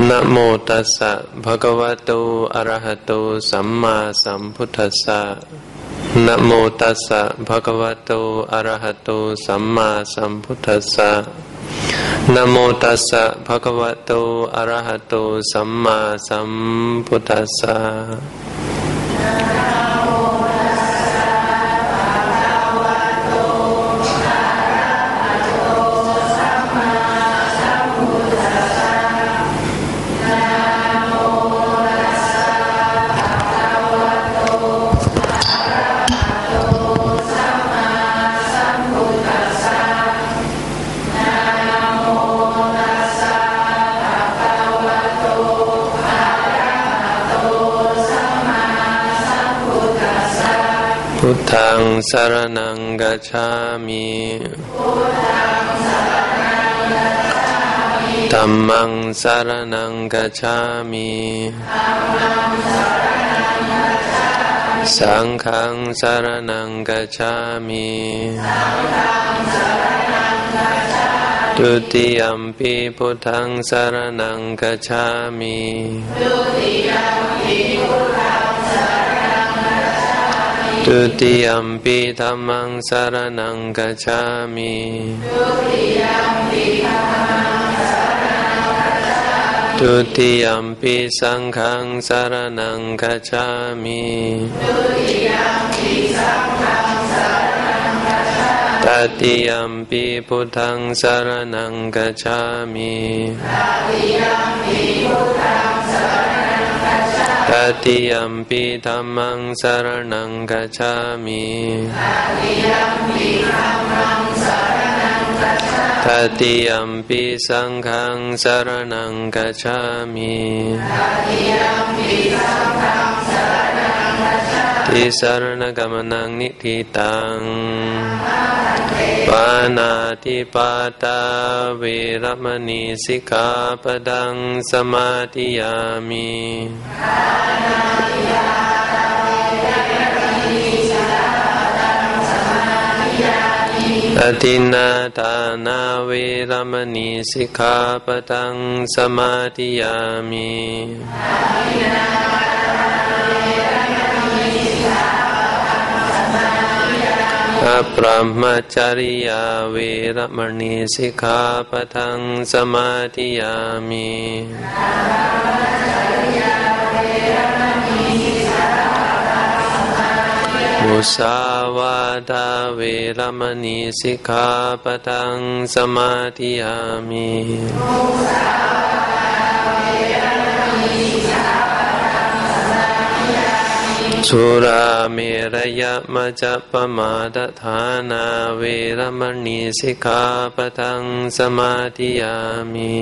นะโมตัสสะภะคะวะโตอะระหะโตสัมมาสัมพุทธัสสะนะโมตัสสะภะคะวะโตอะระหะโตสัมมาสัมพุทธัสสะนะโมตัสสะภะคะวะโตอะระหะโตสัมมาสัมพุทธัสสะพุทธังสรณังกัจฉามิธัมมังสรณังกัจฉามิสังฆังสรณังกัจฉามิทุติยัมปิพุทธังสรณังกัจฉามิทุติยัมปิธัมมังสรณังกัจฉามิทุติยัมปิสังฆังสรณังกัจฉามิตติยัมปิพุทธังสรณังกัจฉามิตติยัมปิธัมมังสรณังกัจฉามิตติยัมปิสังฆังสรณังกัจฉามิติสรณกัมมนังนิทิตังปานาติปาตาเวรมณีสิกขาปดังสมาธิยามิอทินนาทานาเวรมณีสิกขาปดังสมาธิยามิอะปรหมจาริยาเวรมณีสิกขาปดังสมาธิยามิมุสาวาทาเวรมณีสิกขาปดังสมาธิยามิสุราเมรยมัจจปมาทฐานาเวรมณีสิกขาปดังสมาธิยามิ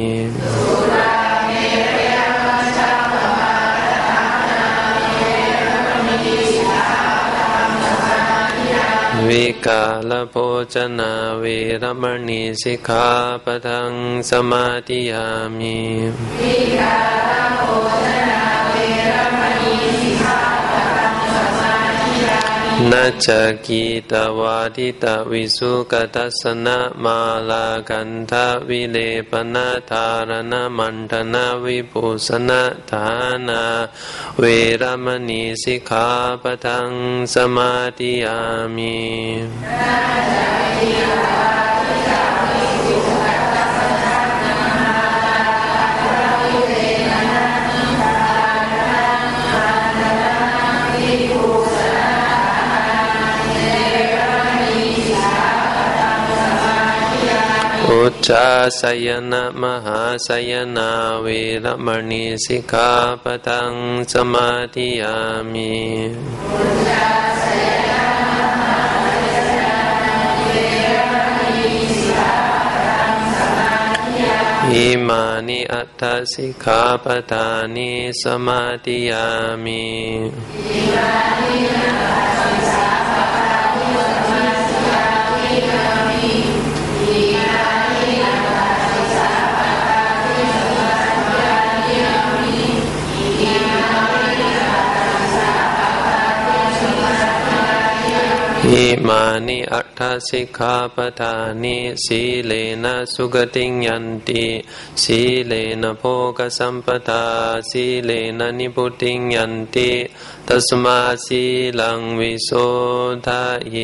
วิกาลโภชนาเวรมณีสิกขาปดังสมาธิยามินัจจกีตวาทิตวิสุขตัสสนะมาลากันทวิเลปนาธารณมันธนาวิปุสนะฐานาเวรมณีสิกขาปดังสมาธิยามิอุจจาสยนะมหาสยนาเวรมณีสิกขาปดังสมาธิยามิอิมานิอัตถสิกขาปทานิสมาธิยามิออิมานิอัตถสิกขาปทานิสีเลนะสุขติยันติสีเลนะโภคสัมปทาสีเลนะนิพุติยันติตัสมาสีลังวิโสทะเย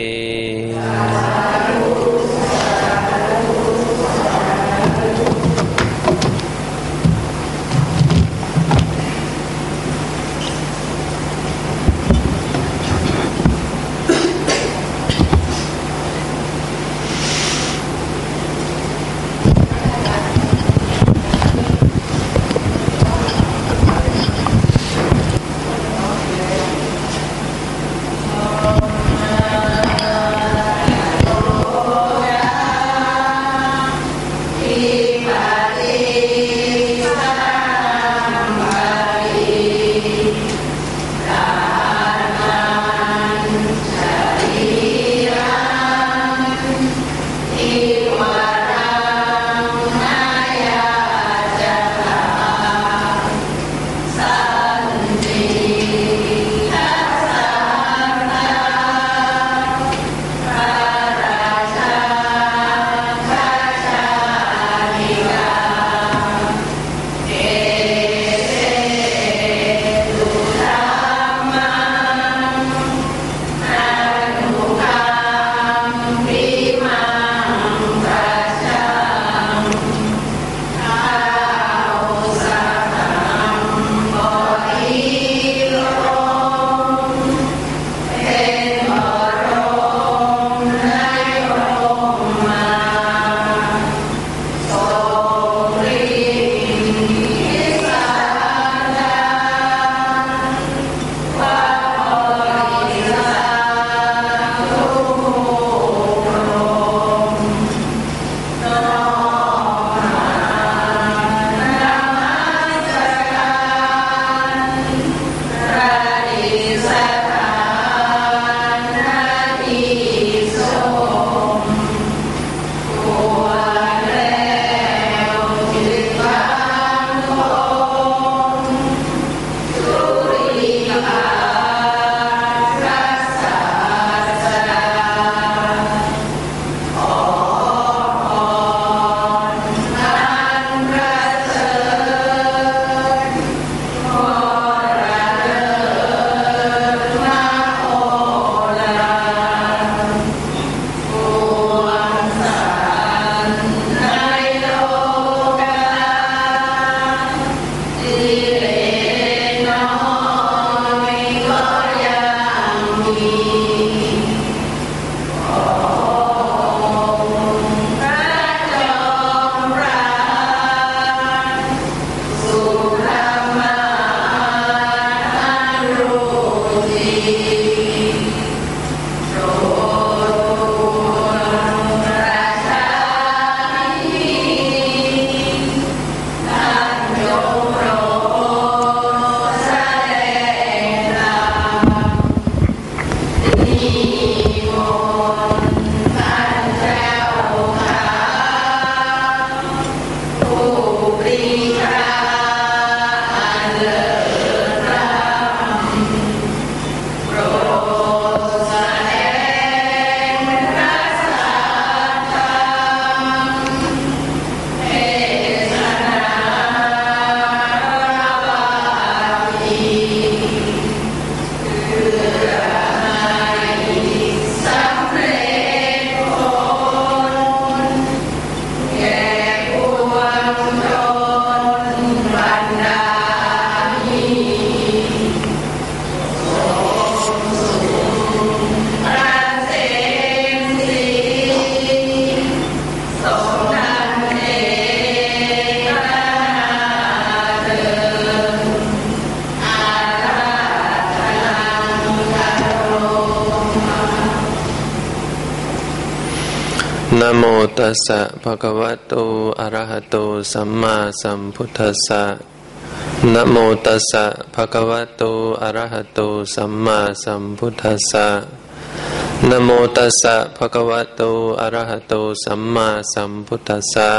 นะโมตัสสะภะคะวะโตอะระหะโตสัมมาสัมพุทธัสสะนะโมตัสสะภะคะวะโตอะระหะโตสัมมาสัมพุทธัสสะนะโมตัสสะภะคะวะโตอะระหะโตสัมมาสัมพุทธัสสะ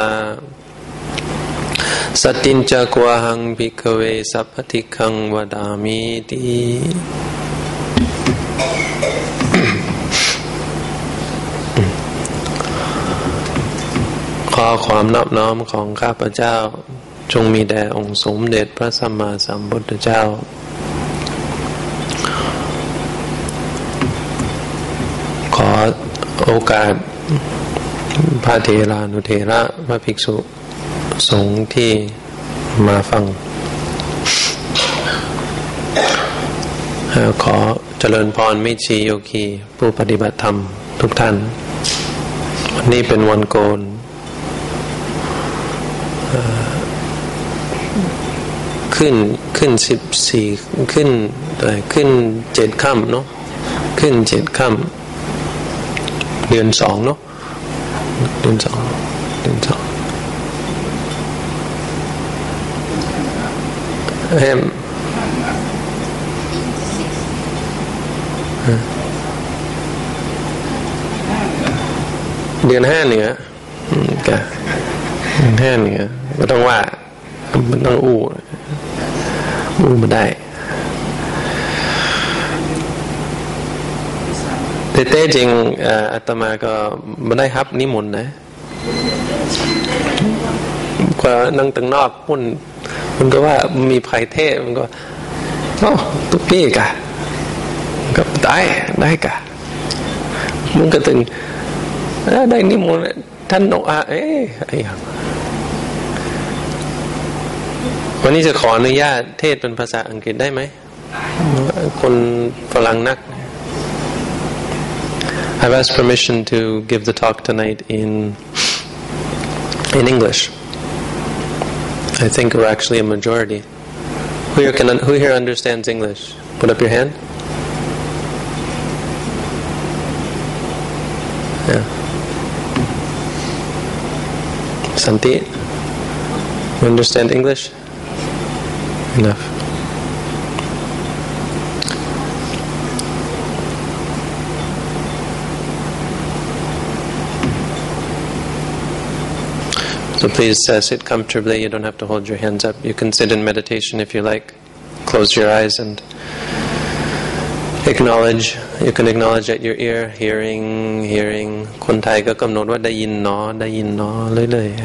สัตตินจักวะหังภิกขเวสัพพทิคังวะดามิติขอความนอบน้อมของข้าพเจ้าจงมีแด่องค์สมเด็จพระสัมมาสัมพุทธเจ้าขอโอกาสพระเถรานุเถระพระภิกษุสงฆ์ที่มาฟังขอเจริญพรมิชีโยคีผู้ปฏิบัติธรรมทุกท่านวันนี้เป็นวันโกนขึ้น14ขึ้น7ค่ำเนาะขึ้น7ค่ำเดือน2เนาะเดือน2เดือน5เนี่ยเดือน5เนี่ยไม่ต้องว่ามันต้องอู้มาได้แต่จริงอาตมาก็ไม่ได้ครับนิมนต์นะก็นั่งตั้งนอกมันก็ว่ามีภัยเทศมันก็ตุ๊กปี้กะก็ได้กะมันก็ตึงได้นิมนต์ท่านบอกไอ้วันนี้จะขออนุญาตเทศเป็นภาษาอังกฤษได้ไหมคนฝรั่งนัก I've asked permission to give the talk tonight in English. I think we're actually a majority. Who here understands English? Put up your hand. Yeah. Santi, you understand English? Enough. So please sit comfortably. You don't have to hold your hands up. You can sit in meditation if you like. Close your eyes and acknowledge. You can acknowledge at your ear, hearing. คนไทยก็กำหนดว่าได้ยินเนาะเรื่อย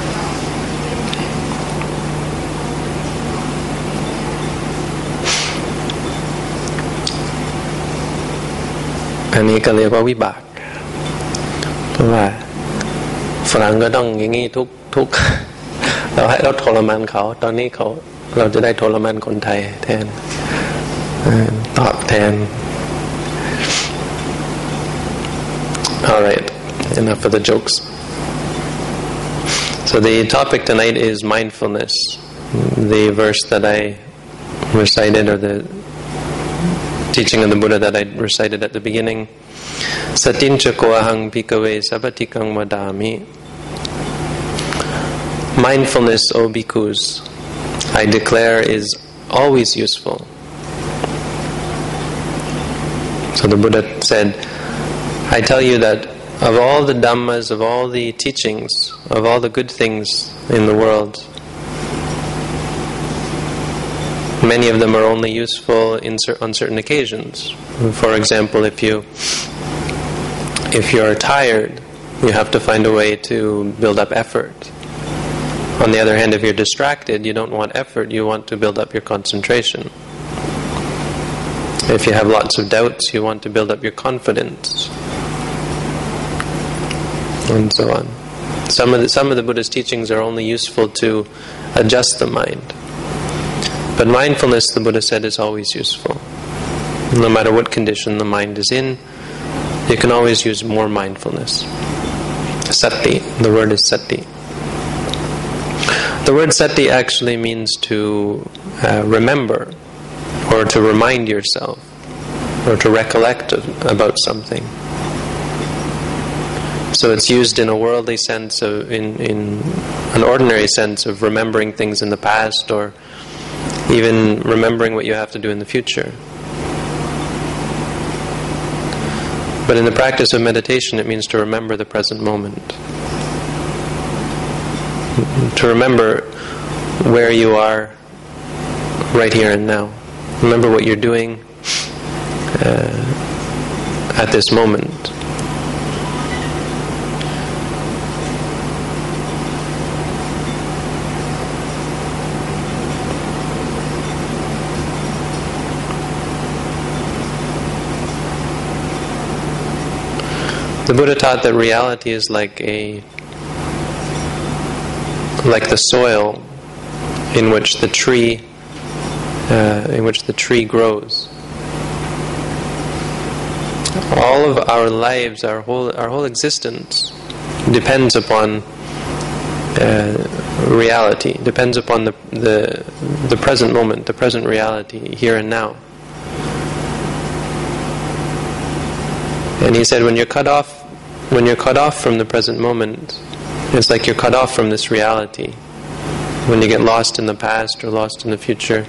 ๆอันนี้ก็เรียกว่าวิบากเพราะว่าฝรั่งก็ต้องอย่างนี้ทุกเราให้เราทรมานเขาตอนนี้เราจะได้ทรมานคนไทยแทนตอบแทน Alright, enough of the jokes. So the topic tonight is mindfulness. The verse that I recited, or the teaching of the Buddha that I recited at the beginning, Satincha koahang bhikkhave sabatikang vadami. Mindfulness, O bhikkhus, I declare is always useful. So the Buddha said, I tell you that of all the dhammas, of all the teachings, of all the good things in the world, many of them are only useful on certain occasions. For example, if you are tired, you have to find a way to build up effort. On the other hand, if you're distracted, you don't want effort, you want to build up your concentration. If you have lots of doubts, you want to build up your confidence. And so on. Some of the Buddha's teachings are only useful to adjust the mind. But mindfulness, the Buddha said, is always useful. No matter what condition the mind is in, you can always use more mindfulness. Sati, the word is sati. The word sati actually means to remember, or to remind yourself, or to recollect about something. So it's used in a worldly sense, in an ordinary sense of remembering things in the past, or even remembering what you have to do in the future. But in the practice of meditation, it means to remember the present moment. To remember where you are right here and now. Remember what you're doing at this moment. The Buddha taught that reality is like the soil in which the tree grows. All of our lives, our whole existence, depends upon reality. Depends upon the present moment, the present reality, here and now. And he said, when you're cut off from the present moment, it's like you're cut off from this reality. When you get lost in the past or lost in the future,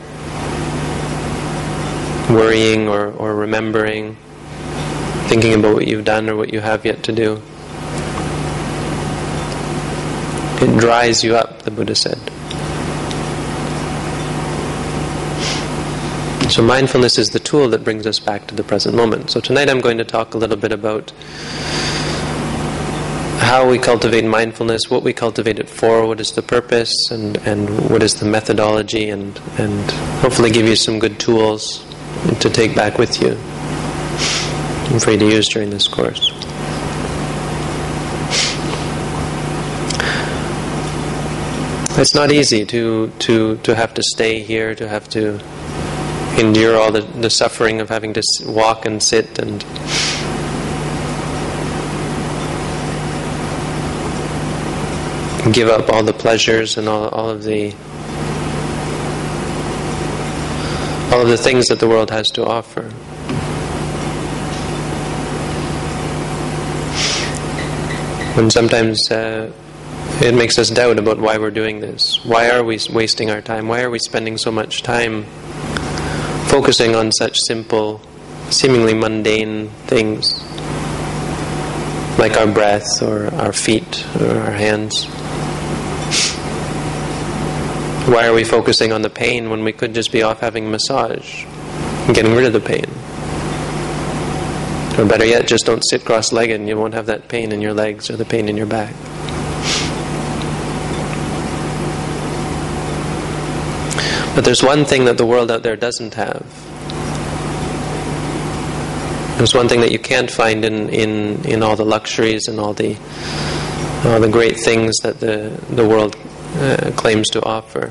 worrying or remembering, thinking about what you've done or what you have yet to do, it dries you up, the Buddha said. So mindfulness is the tool that brings us back to the present moment. So tonight I'm going to talk a little bit about how we cultivate mindfulness, what we cultivate it for, what is the purpose, and what is the methodology, and hopefully give you some good tools to take back with you and for you to use during this course. It's not easy to have to stay here, to have to endure all the suffering of having to walk and sit and give up all the pleasures and all of the things that the world has to offer. And sometimes it makes us doubt about why we're doing this. Why are we wasting our time? Why are we spending so much time focusing on such simple, seemingly mundane things like our breath or our feet or our hands? Why are we focusing on the pain when we could just be off having a massage and getting rid of the pain? Or better yet, just don't sit cross-legged and you won't have that pain in your legs or the pain in your back. But there's one thing that the world out there doesn't have. There's one thing that you can't find in all the luxuries and all the great things that the world claims to offer.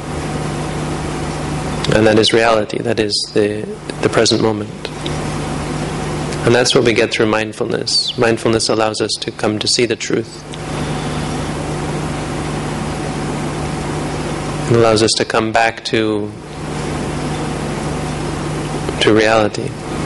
And that is reality. That is the present moment. And that's what we get through mindfulness. Mindfulness allows us to come to see the truth. It allows us to come back to reality.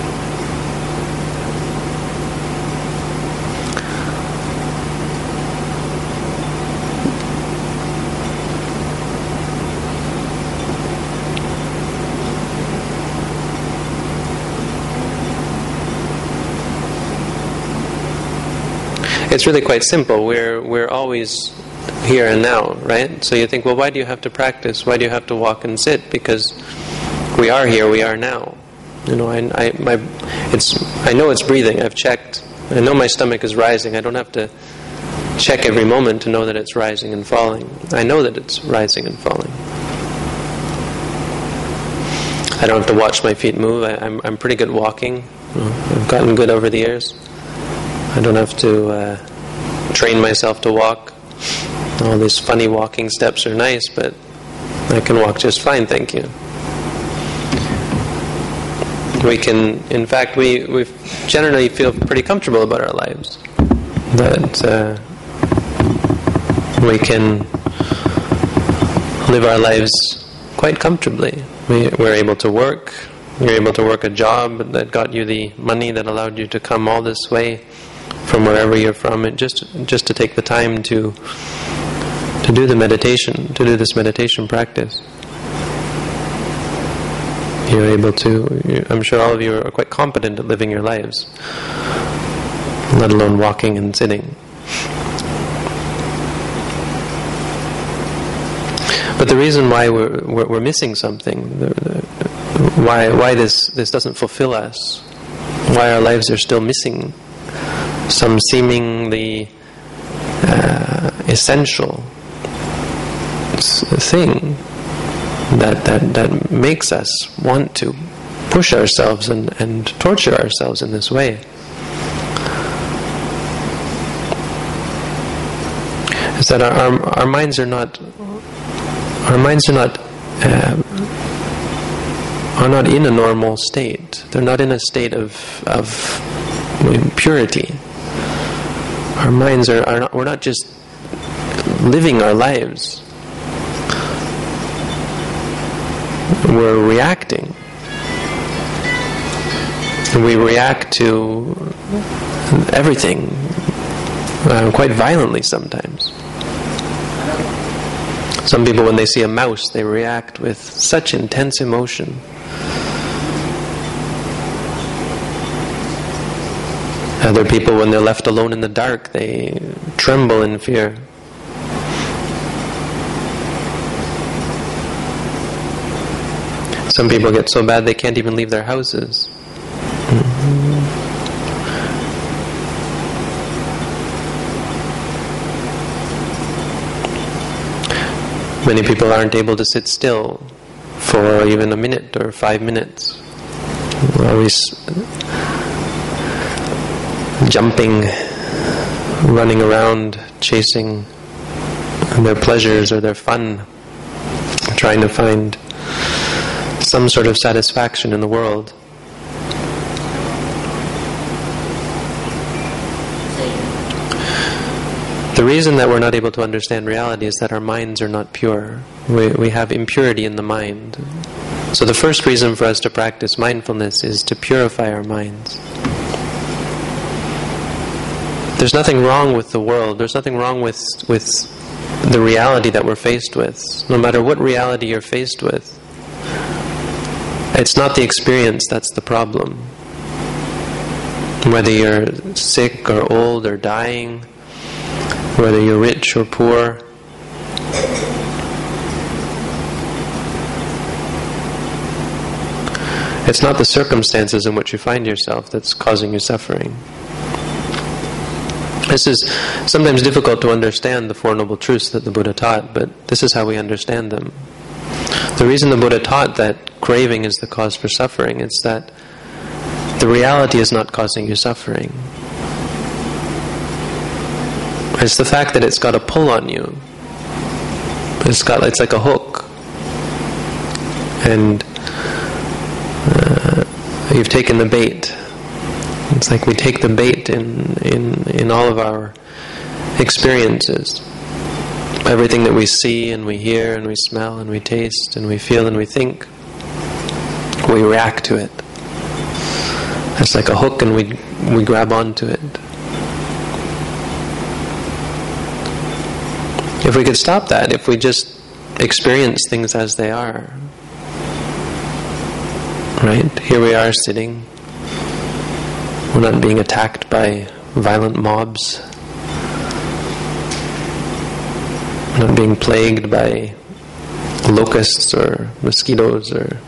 It's really quite simple. We're always here and now, right? So you think, well, why do you have to practice? Why do you have to walk and sit? Because we are here, we are now. You know, I know it's breathing. I've checked. I know my stomach is rising. I don't have to check every moment to know that it's rising and falling. I know that it's rising and falling. I don't have to watch my feet move. I'm pretty good walking. I've gotten good over the years. I don't have to train myself to walk. All these funny walking steps are nice, but I can walk just fine, thank you. We can, in fact, we generally feel pretty comfortable about our lives. That we can live our lives quite comfortably. We're able to work. You're able to work a job that got you the money that allowed you to come all this way from wherever you're from, and just to take the time to do the meditation, to do this meditation practice. You're able to, I'm sure all of you are quite competent at living your lives, let alone walking and sitting. But the reason why we're missing something, why this doesn't fulfill us, why our lives are still missing some seemingly essential thing that makes us want to push ourselves and torture ourselves in this way. is that our minds are not in a normal state. They're not in a state of purity. Our minds are not, we're not just living our lives. We're reacting. And we react to everything quite violently sometimes. Some people, when they see a mouse, they react with such intense emotion. Other people, when they're left alone in the dark, they tremble in fear. Some people get so bad they can't even leave their houses. Many people aren't able to sit still for even a minute or 5 minutes. They're always jumping, running around, chasing their pleasures or their fun, trying to find some sort of satisfaction in the world. The reason that we're not able to understand reality is that our minds are not pure. We have impurity in the mind. So the first reason for us to practice mindfulness is to purify our minds. There's nothing wrong with the world. There's nothing wrong with the reality that we're faced with. No matter what reality you're faced with, it's not the experience that's the problem. Whether you're sick or old or dying, whether you're rich or poor, it's not the circumstances in which you find yourself that's causing you suffering. This is sometimes difficult to understand, the Four Noble Truths that the Buddha taught, but this is how we understand them. The reason the Buddha taught that craving is the cause for suffering is that the reality is not causing you suffering. It's the fact that it's got a pull on you. It's like a hook. And you've taken the bait. It's like we take the bait in all of our experiences. Everything that we see and we hear and we smell and we taste and we feel and we think, we react to it. It's like a hook and we grab onto it. If we could stop that, if we just experience things as they are, right? Here we are sitting. We're not being attacked by violent mobs. We're not being plagued by locusts or mosquitoes or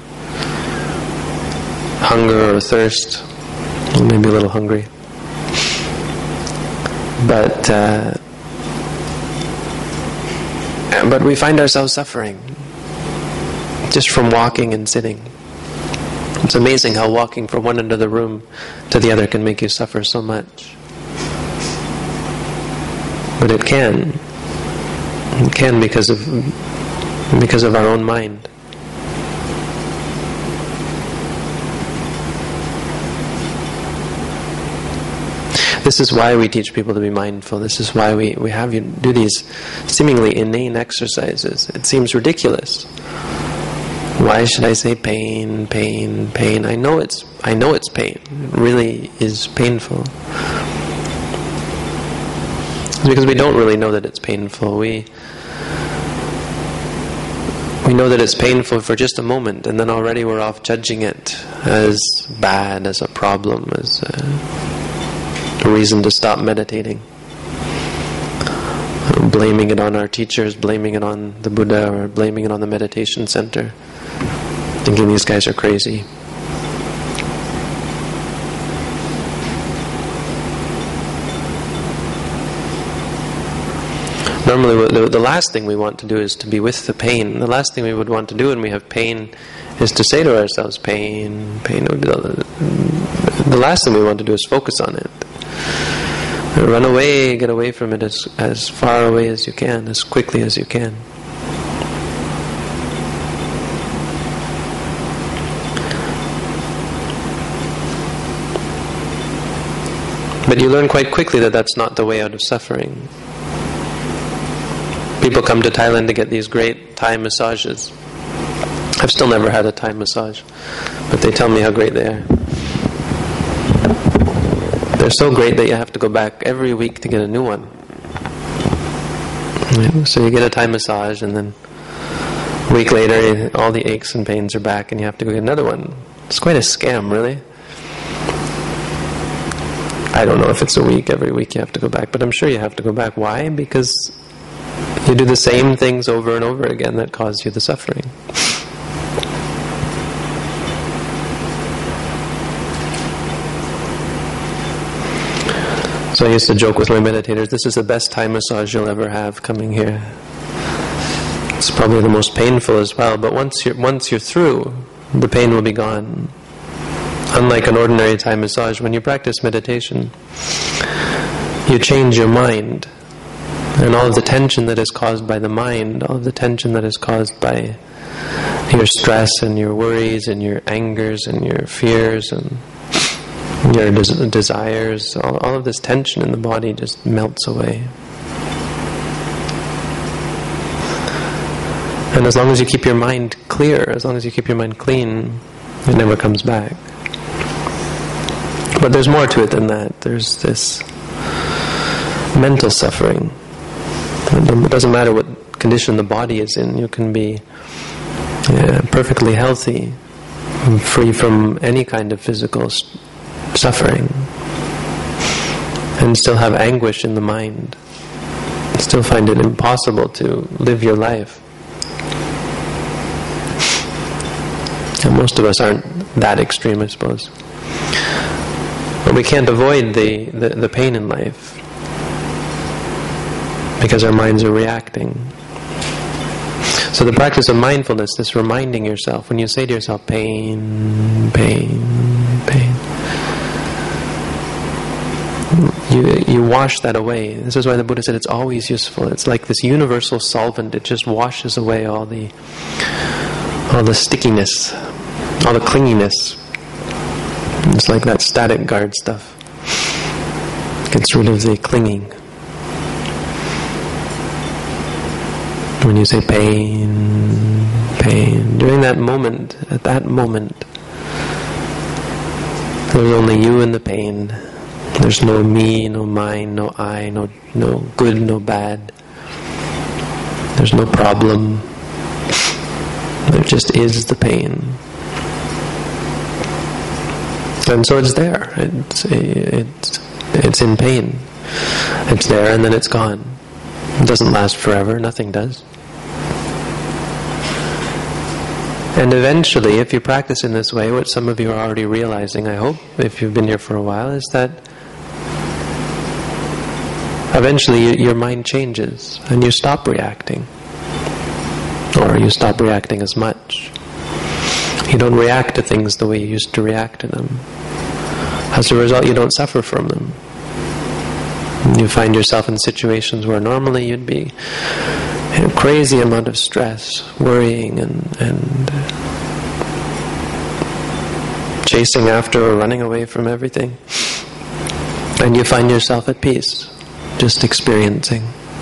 hunger or thirst. Maybe a little hungry. But we find ourselves suffering just from walking and sitting. It's amazing how walking from one end of the room to the other can make you suffer so much. But it can. It can because of our own mind. This is why we teach people to be mindful. This is why we have you do these seemingly inane exercises. It seems ridiculous. Why should I say pain, pain, pain? I know it's pain. It really is painful. It's because we don't really know that it's painful. We know that it's painful for just a moment, and then already we're off judging it as bad, as a problem, as a reason to stop meditating. Blaming it on our teachers, blaming it on the Buddha, or blaming it on the meditation center. Thinking these guys are crazy. Normally the last thing we want to do is to be with the pain. The last thing we would want to do when we have pain is to say to ourselves, pain, pain. The last thing we want to do is focus on it. Run away, get away from it as far away as you can, as quickly as you can. But you learn quite quickly that that's not the way out of suffering. People come to Thailand to get these great Thai massages. I've still never had a Thai massage, but they tell me how great they are. They're so great that you have to go back every week to get a new one. So you get a Thai massage, and then a week later all the aches and pains are back and you have to go get another one. It's quite a scam, really. I don't know if it's a week, every week you have to go back, but I'm sure you have to go back. Why? Because you do the same things over and over again that cause you the suffering. So I used to joke with my meditators, this is the best Thai massage you'll ever have coming here. It's probably the most painful as well, but once you're through, the pain will be gone. Unlike an ordinary Thai massage, when you practice meditation, you change your mind. And all of the tension that is caused by the mind, all of the tension that is caused by your stress and your worries and your angers and your fears and your desires, all of this tension in the body just melts away. And as long as you keep your mind clear, as long as you keep your mind clean, it never comes back. But there's more to it than that. There's this mental suffering. It doesn't matter what condition the body is in. You can be perfectly healthy, free from any kind of physical suffering, and still have anguish in the mind. Still find it impossible to live your life. And most of us aren't that extreme, I suppose. But we can't avoid the pain in life because our minds are reacting. So the practice of mindfulness, this reminding yourself, when you say to yourself, pain, pain, pain, you wash that away. This is why the Buddha said it's always useful. It's like this universal solvent. It just washes away all the stickiness, all the clinginess. It's like that static guard stuff. Gets rid of the clinging. When you say pain, pain, during that moment, at that moment, there's only you and the pain. There's no me, no mine, no I, no good, no bad. There's no problem. There just is the pain. And so it's there. It's in pain. It's there and then it's gone. It doesn't last forever. Nothing does. And eventually, if you practice in this way, what some of you are already realizing, I hope, if you've been here for a while, is that eventually your mind changes and you stop reacting. Or you stop reacting as much. You don't react to things the way you used to react to them. As a result, you don't suffer from them. You find yourself in situations where normally you'd be in a crazy amount of stress, worrying and chasing after or running away from everything. And you find yourself at peace, just experiencing.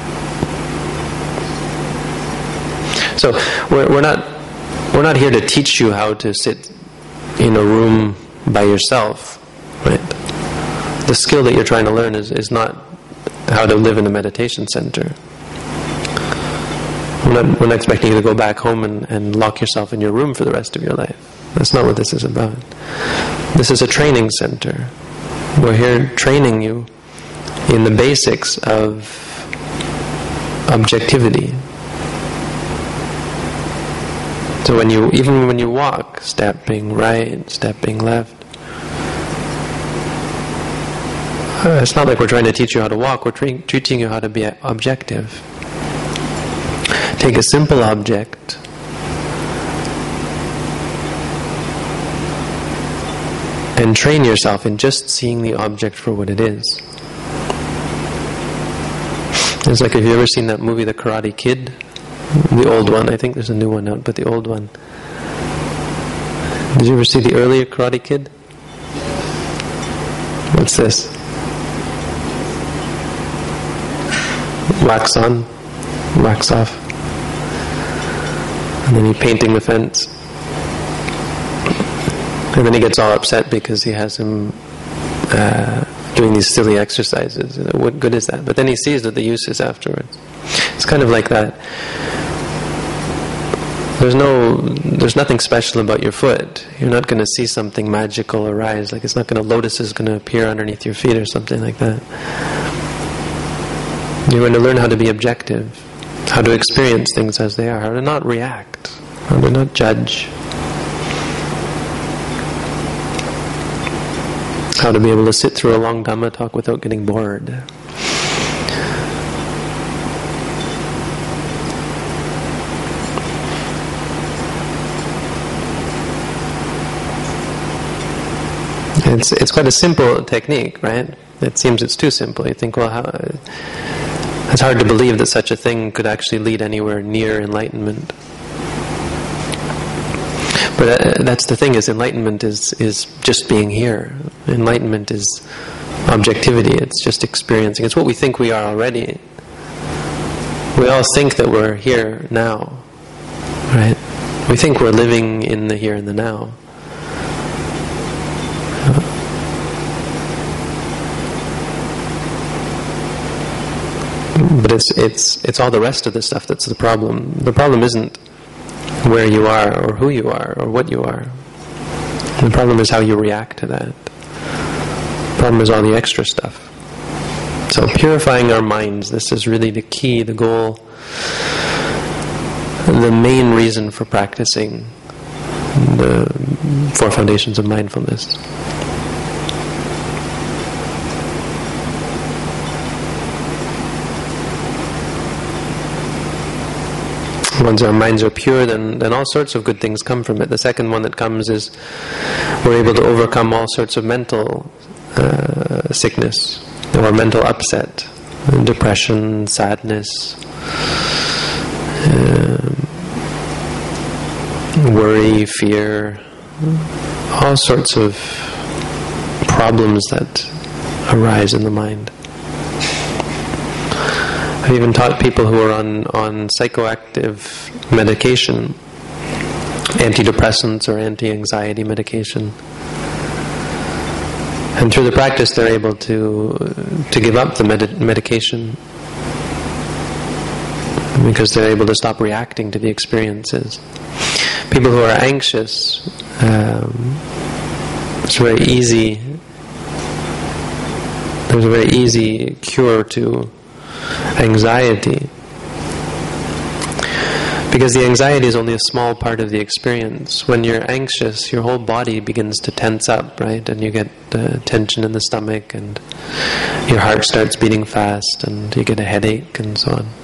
So we're not here to teach you how to sit in a room by yourself, right? The skill that you're trying to learn is not how to live in a meditation center. We're not expecting you to go back home and lock yourself in your room for the rest of your life. That's not what this is about. This is a training center. We're here training you in the basics of objectivity. So even when you walk, stepping right, stepping left, it's not like we're trying to teach you how to walk, we're teaching you how to be objective. Take a simple object and train yourself in just seeing the object for what it is. It's like, have you ever seen that movie, The Karate Kid? The old one. I think there's a new one out, but the old one. Did you ever see the earlier Karate Kid? What's this? Wax on, wax off. And then he's painting the fence. And then he gets all upset because he has him doing these silly exercises. What good is that? But then he sees what the use is afterwards. It's kind of like that. There's nothing special about your foot. You're not going to see something magical arise. Like it's not going to, lotus is going to appear underneath your feet or something like that. You're going to learn how to be objective, how to experience things as they are, how to not react, how to not judge, how to be able to sit through a long Dhamma talk without getting bored. It's quite a simple technique, right? It seems it's too simple. You think, well, it's hard to believe that such a thing could actually lead anywhere near enlightenment. But that's the thing, is enlightenment is just being here. Enlightenment is objectivity. It's just experiencing. It's what we think we are already. We all think that we're here now, right? We think we're living in the here and the now. But it's all the rest of the stuff that's the problem. The problem isn't where you are or who you are or what you are. The problem is how you react to that. The problem is all the extra stuff. So purifying our minds, this is really the key, the goal, the main reason for practicing the 4 foundations of mindfulness. Once our minds are pure, then all sorts of good things come from it. The second one that comes is we're able to overcome all sorts of mental sickness or mental upset, depression, sadness, worry, fear, all sorts of problems that arise in the mind. I've even taught people who are on psychoactive medication, antidepressants or anti-anxiety medication. And through the practice they're able to give up the medication because they're able to stop reacting to the experiences. People who are anxious, it's very easy. There's a very easy cure to anxiety, because the anxiety is only a small part of the experience. When you're anxious, your whole body begins to tense up, right? And you get tension in the stomach, and your heart starts beating fast, and you get a headache, and so on.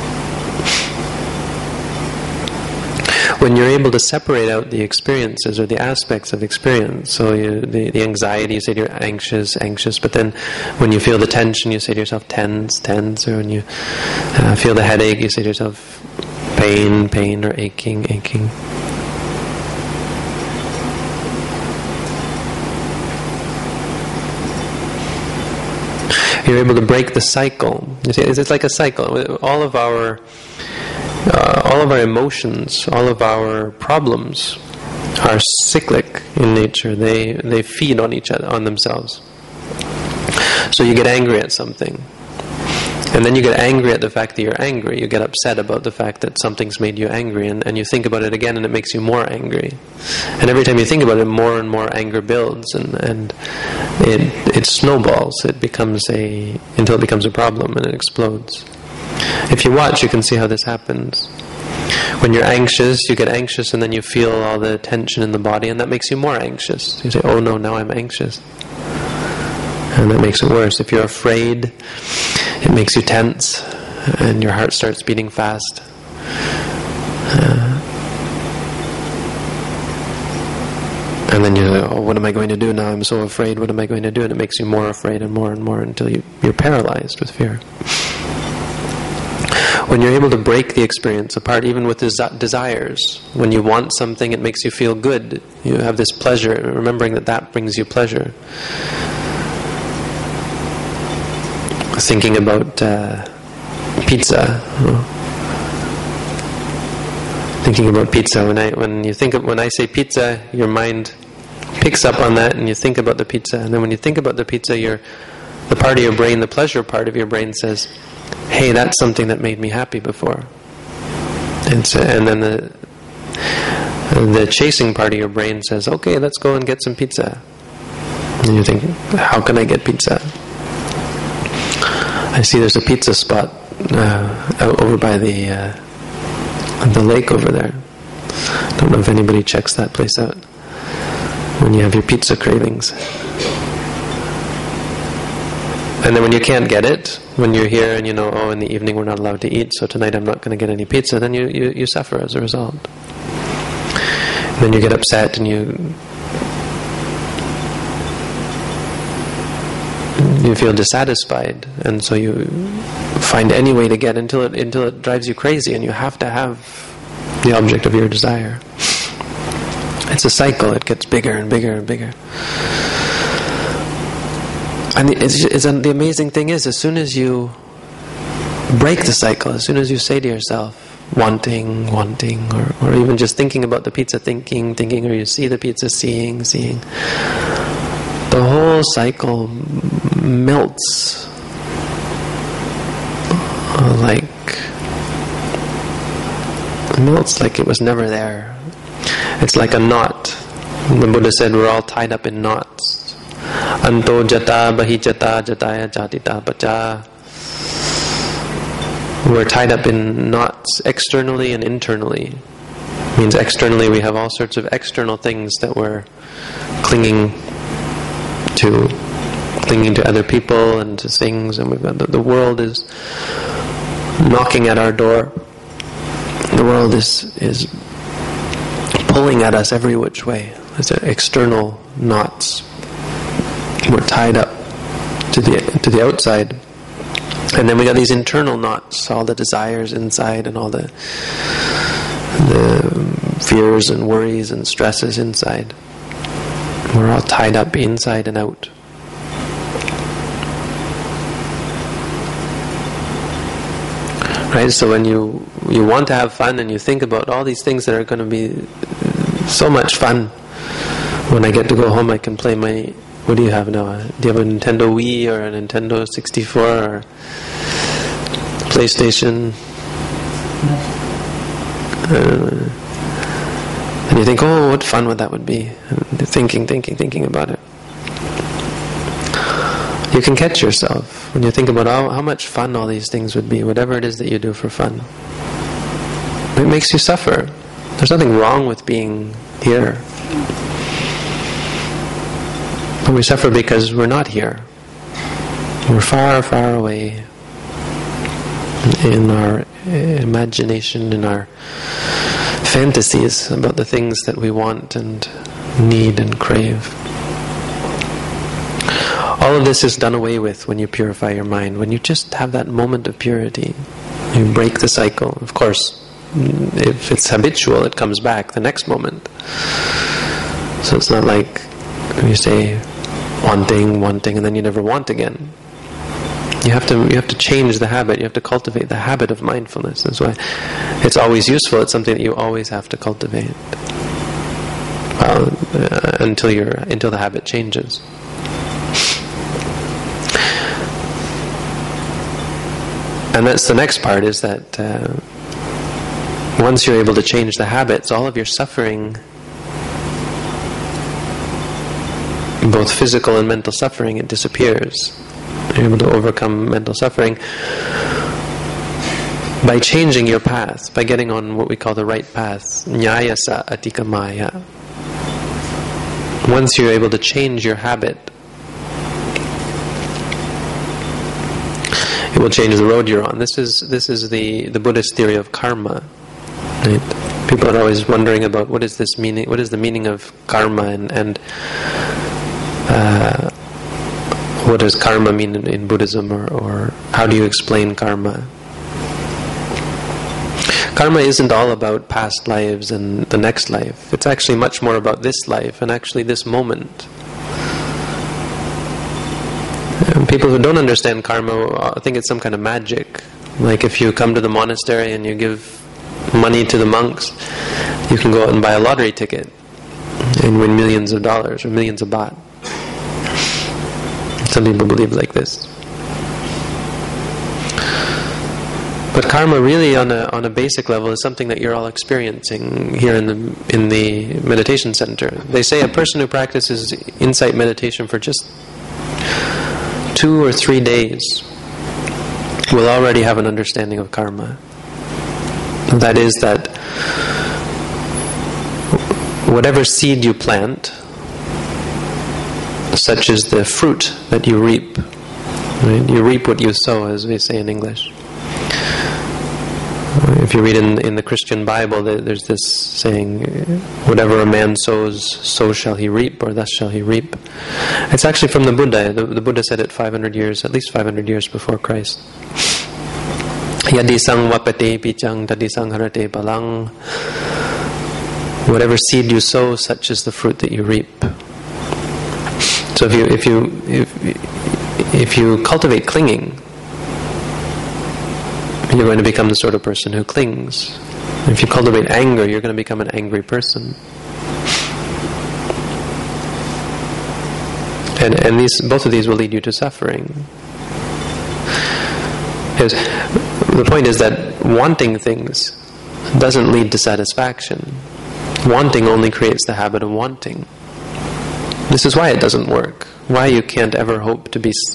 When you're able to separate out the experiences or the aspects of experience, so the anxiety, you say you're anxious, but then when you feel the tension, you say to yourself tense, or when you feel the headache, you say to yourself pain, or aching. You're able to break the cycle. You see, it's like a cycle. All of our emotions, all of our problems are cyclic in nature. They feed on each other, on themselves. So you get angry at something, and then you get angry at the fact that you're angry. You get upset about the fact that something's made you angry, and you think about it again, and it makes you more angry. And every time you think about it, more and more anger builds, and it snowballs. It becomes until it becomes a problem, and it explodes. If you watch, you can see how this happens. When you're anxious, you get anxious, and then you feel all the tension in the body, and that makes you more anxious. You say, oh no, now I'm anxious. And that makes it worse. If you're afraid, it makes you tense, and your heart starts beating fast. And then you say, oh, what am I going to do now? I'm so afraid. What am I going to do? And it makes you more afraid and more until you're paralyzed with fear. when you're able to break the experience apart, even with desires, when you want something, it makes you feel good. You have this pleasure, remembering that brings you pleasure. Thinking about pizza. Thinking about pizza. When I say pizza, your mind picks up on that, and you think about the pizza. And then when you think about the pizza, the part of your brain, the pleasure part of your brain, says, "Hey, that's something that made me happy before." And then the chasing part of your brain says, "Okay, let's go and get some pizza." And you think, "How can I get pizza? I see there's a pizza spot out over by the lake over there." Don't know if anybody checks that place out when you have your pizza cravings. And then when you can't get it, when you're here and you know, in the evening we're not allowed to eat, so tonight I'm not going to get any pizza, then you suffer as a result. And then you get upset and you feel dissatisfied, and so you find any way to get until it drives you crazy, and you have to have the object of your desire. It's a cycle. It gets bigger and bigger and bigger. And the amazing thing is, as soon as you break the cycle, as soon as you say to yourself, wanting, or even just thinking about the pizza, thinking, or you see the pizza, seeing, the whole cycle melts like it was never there. It's like a knot. The Buddha said we're all tied up in knots. Anto jata bahijata jataya jatita pacha. We're tied up in knots externally and internally. It means externally we have all sorts of external things that we're clinging to other people and to things, and we've got the world is knocking at our door. The world is pulling at us every which way. It's external knots. We're tied up to the outside, and then we got these internal knots, all the desires inside, and all the fears and worries and stresses inside. We're all tied up inside and out. Right? So when you want to have fun and you think about all these things that are going to be so much fun, when I get to go home I can play my... What do you have now? Do you have a Nintendo Wii or a Nintendo 64 or PlayStation? And you think, oh, what fun that would be. And thinking about it. You can catch yourself when you think about how much fun all these things would be, whatever it is that you do for fun. It makes you suffer. There's nothing wrong with being here. But we suffer because we're not here. We're far, far away in our imagination, in our fantasies about the things that we want and need and crave. All of this is done away with when you purify your mind. When you just have that moment of purity, you break the cycle. Of course, if it's habitual, it comes back the next moment. So it's not like you say wanting, and then you never want again. You have to change the habit. You have to cultivate the habit of mindfulness. That's why it's always useful. It's something that you always have to cultivate. Until the habit changes. And that's the next part, is that once you're able to change the habits, all of your suffering, both physical and mental suffering, it disappears. You're able to overcome mental suffering by changing your path, by getting on what we call the right path, Nyayasa Atikamaya. Once you're able to change your habit, it will change the road you're on. This is the Buddhist theory of karma. Right? People are always wondering about what is this meaning. What is the meaning of karma, and what does karma mean in Buddhism, or how do you explain karma? Karma isn't all about past lives and the next life. It's actually much more about this life and actually this moment. And people who don't understand karma think it's some kind of magic. Like if you come to the monastery and you give money to the monks, you can go out and buy a lottery ticket and win millions of dollars or millions of baht. Some people believe like this. But karma really on a basic level is something that you're all experiencing here in the meditation center. They say a person who practices insight meditation for just 2 or 3 days will already have an understanding of karma. That is that whatever seed you plant, such is the fruit that you reap. Right? You reap what you sow, as we say in English. If you read in the Christian Bible, there's this saying, whatever a man sows, so shall he reap, or thus shall he reap. It's actually from the Buddha. The Buddha said it 500 years, at least 500 years before Christ. Yadi sang vapate pichang tadi sang harate palang. Whatever seed you sow, such is the fruit that you reap. So if you cultivate clinging, you're going to become the sort of person who clings. If you cultivate anger, you're going to become an angry person. And both of these will lead you to suffering. Because the point is that wanting things doesn't lead to satisfaction. Wanting only creates the habit of wanting. This is why it doesn't work. Why you can't ever hope to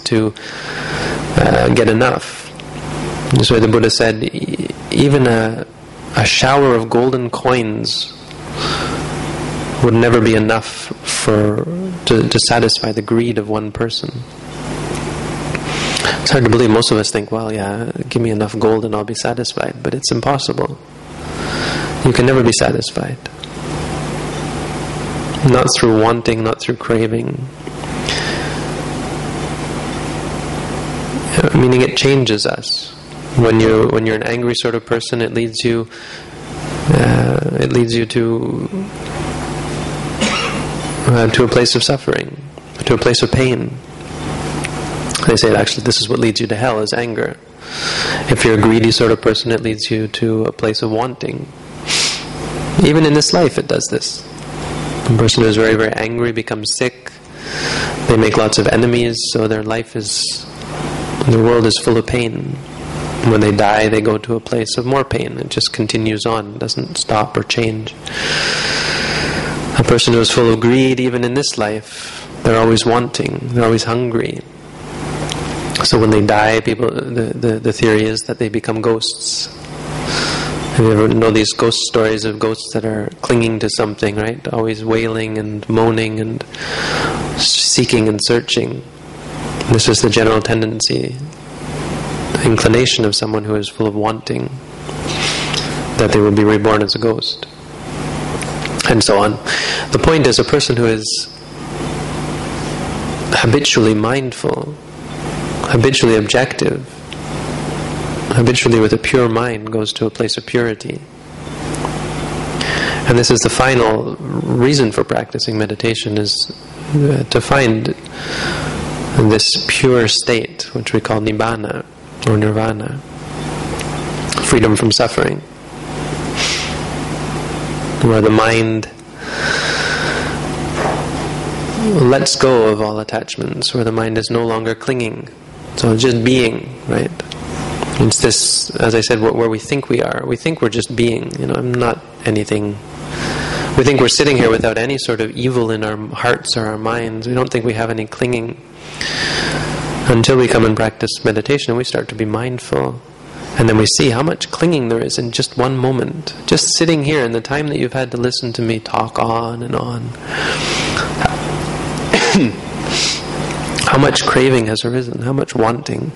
get enough. That's why the Buddha said, even a shower of golden coins would never be enough to satisfy the greed of one person. It's hard to believe. Most of us think, well, yeah, give me enough gold and I'll be satisfied. But it's impossible. You can never be satisfied. Not through wanting, not through craving. Meaning it changes us. When you're an angry sort of person, it leads you to a place of suffering, to a place of pain. They say actually this is what leads you to hell, is anger. If you're a greedy sort of person, it leads you to a place of wanting. Even in this life it does this. A person who is very, very angry becomes sick. They make lots of enemies, so their world is full of pain. When they die, they go to a place of more pain. It just continues on, doesn't stop or change. A person who is full of greed, even in this life, they're always wanting, they're always hungry. So when they die, the theory is that they become ghosts. You ever know these ghost stories of ghosts that are clinging to something, right? Always wailing and moaning and seeking and searching. This is the general tendency, inclination of someone who is full of wanting, that they will be reborn as a ghost, and so on. The point is, a person who is habitually mindful, habitually objective, habitually with a pure mind, goes to a place of purity. And this is the final reason for practicing meditation, is to find this pure state, which we call nibbana, or nirvana, freedom from suffering, where the mind lets go of all attachments, where the mind is no longer clinging, so it's just being, right? It's this, as I said, where we think we are. We think we're just being, I'm not anything. We think we're sitting here without any sort of evil in our hearts or our minds. We don't think we have any clinging. Until we come and practice meditation and we start to be mindful. And then we see how much clinging there is in just one moment. Just sitting here in the time that you've had to listen to me talk on and on. How much craving has arisen, how much wanting.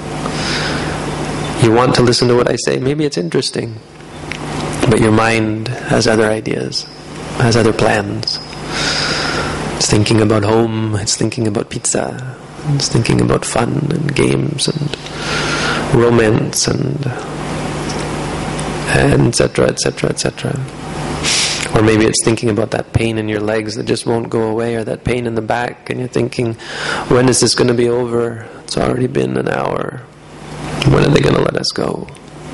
You want to listen to what I say, maybe it's interesting. But your mind has other ideas, has other plans. It's thinking about home, it's thinking about pizza. It's thinking about fun and games and romance and and etc., etc., etc. Or maybe it's thinking about that pain in your legs that just won't go away, or that pain in the back, and you're thinking, when is this going to be over? It's already been an hour. When are they going to let us go?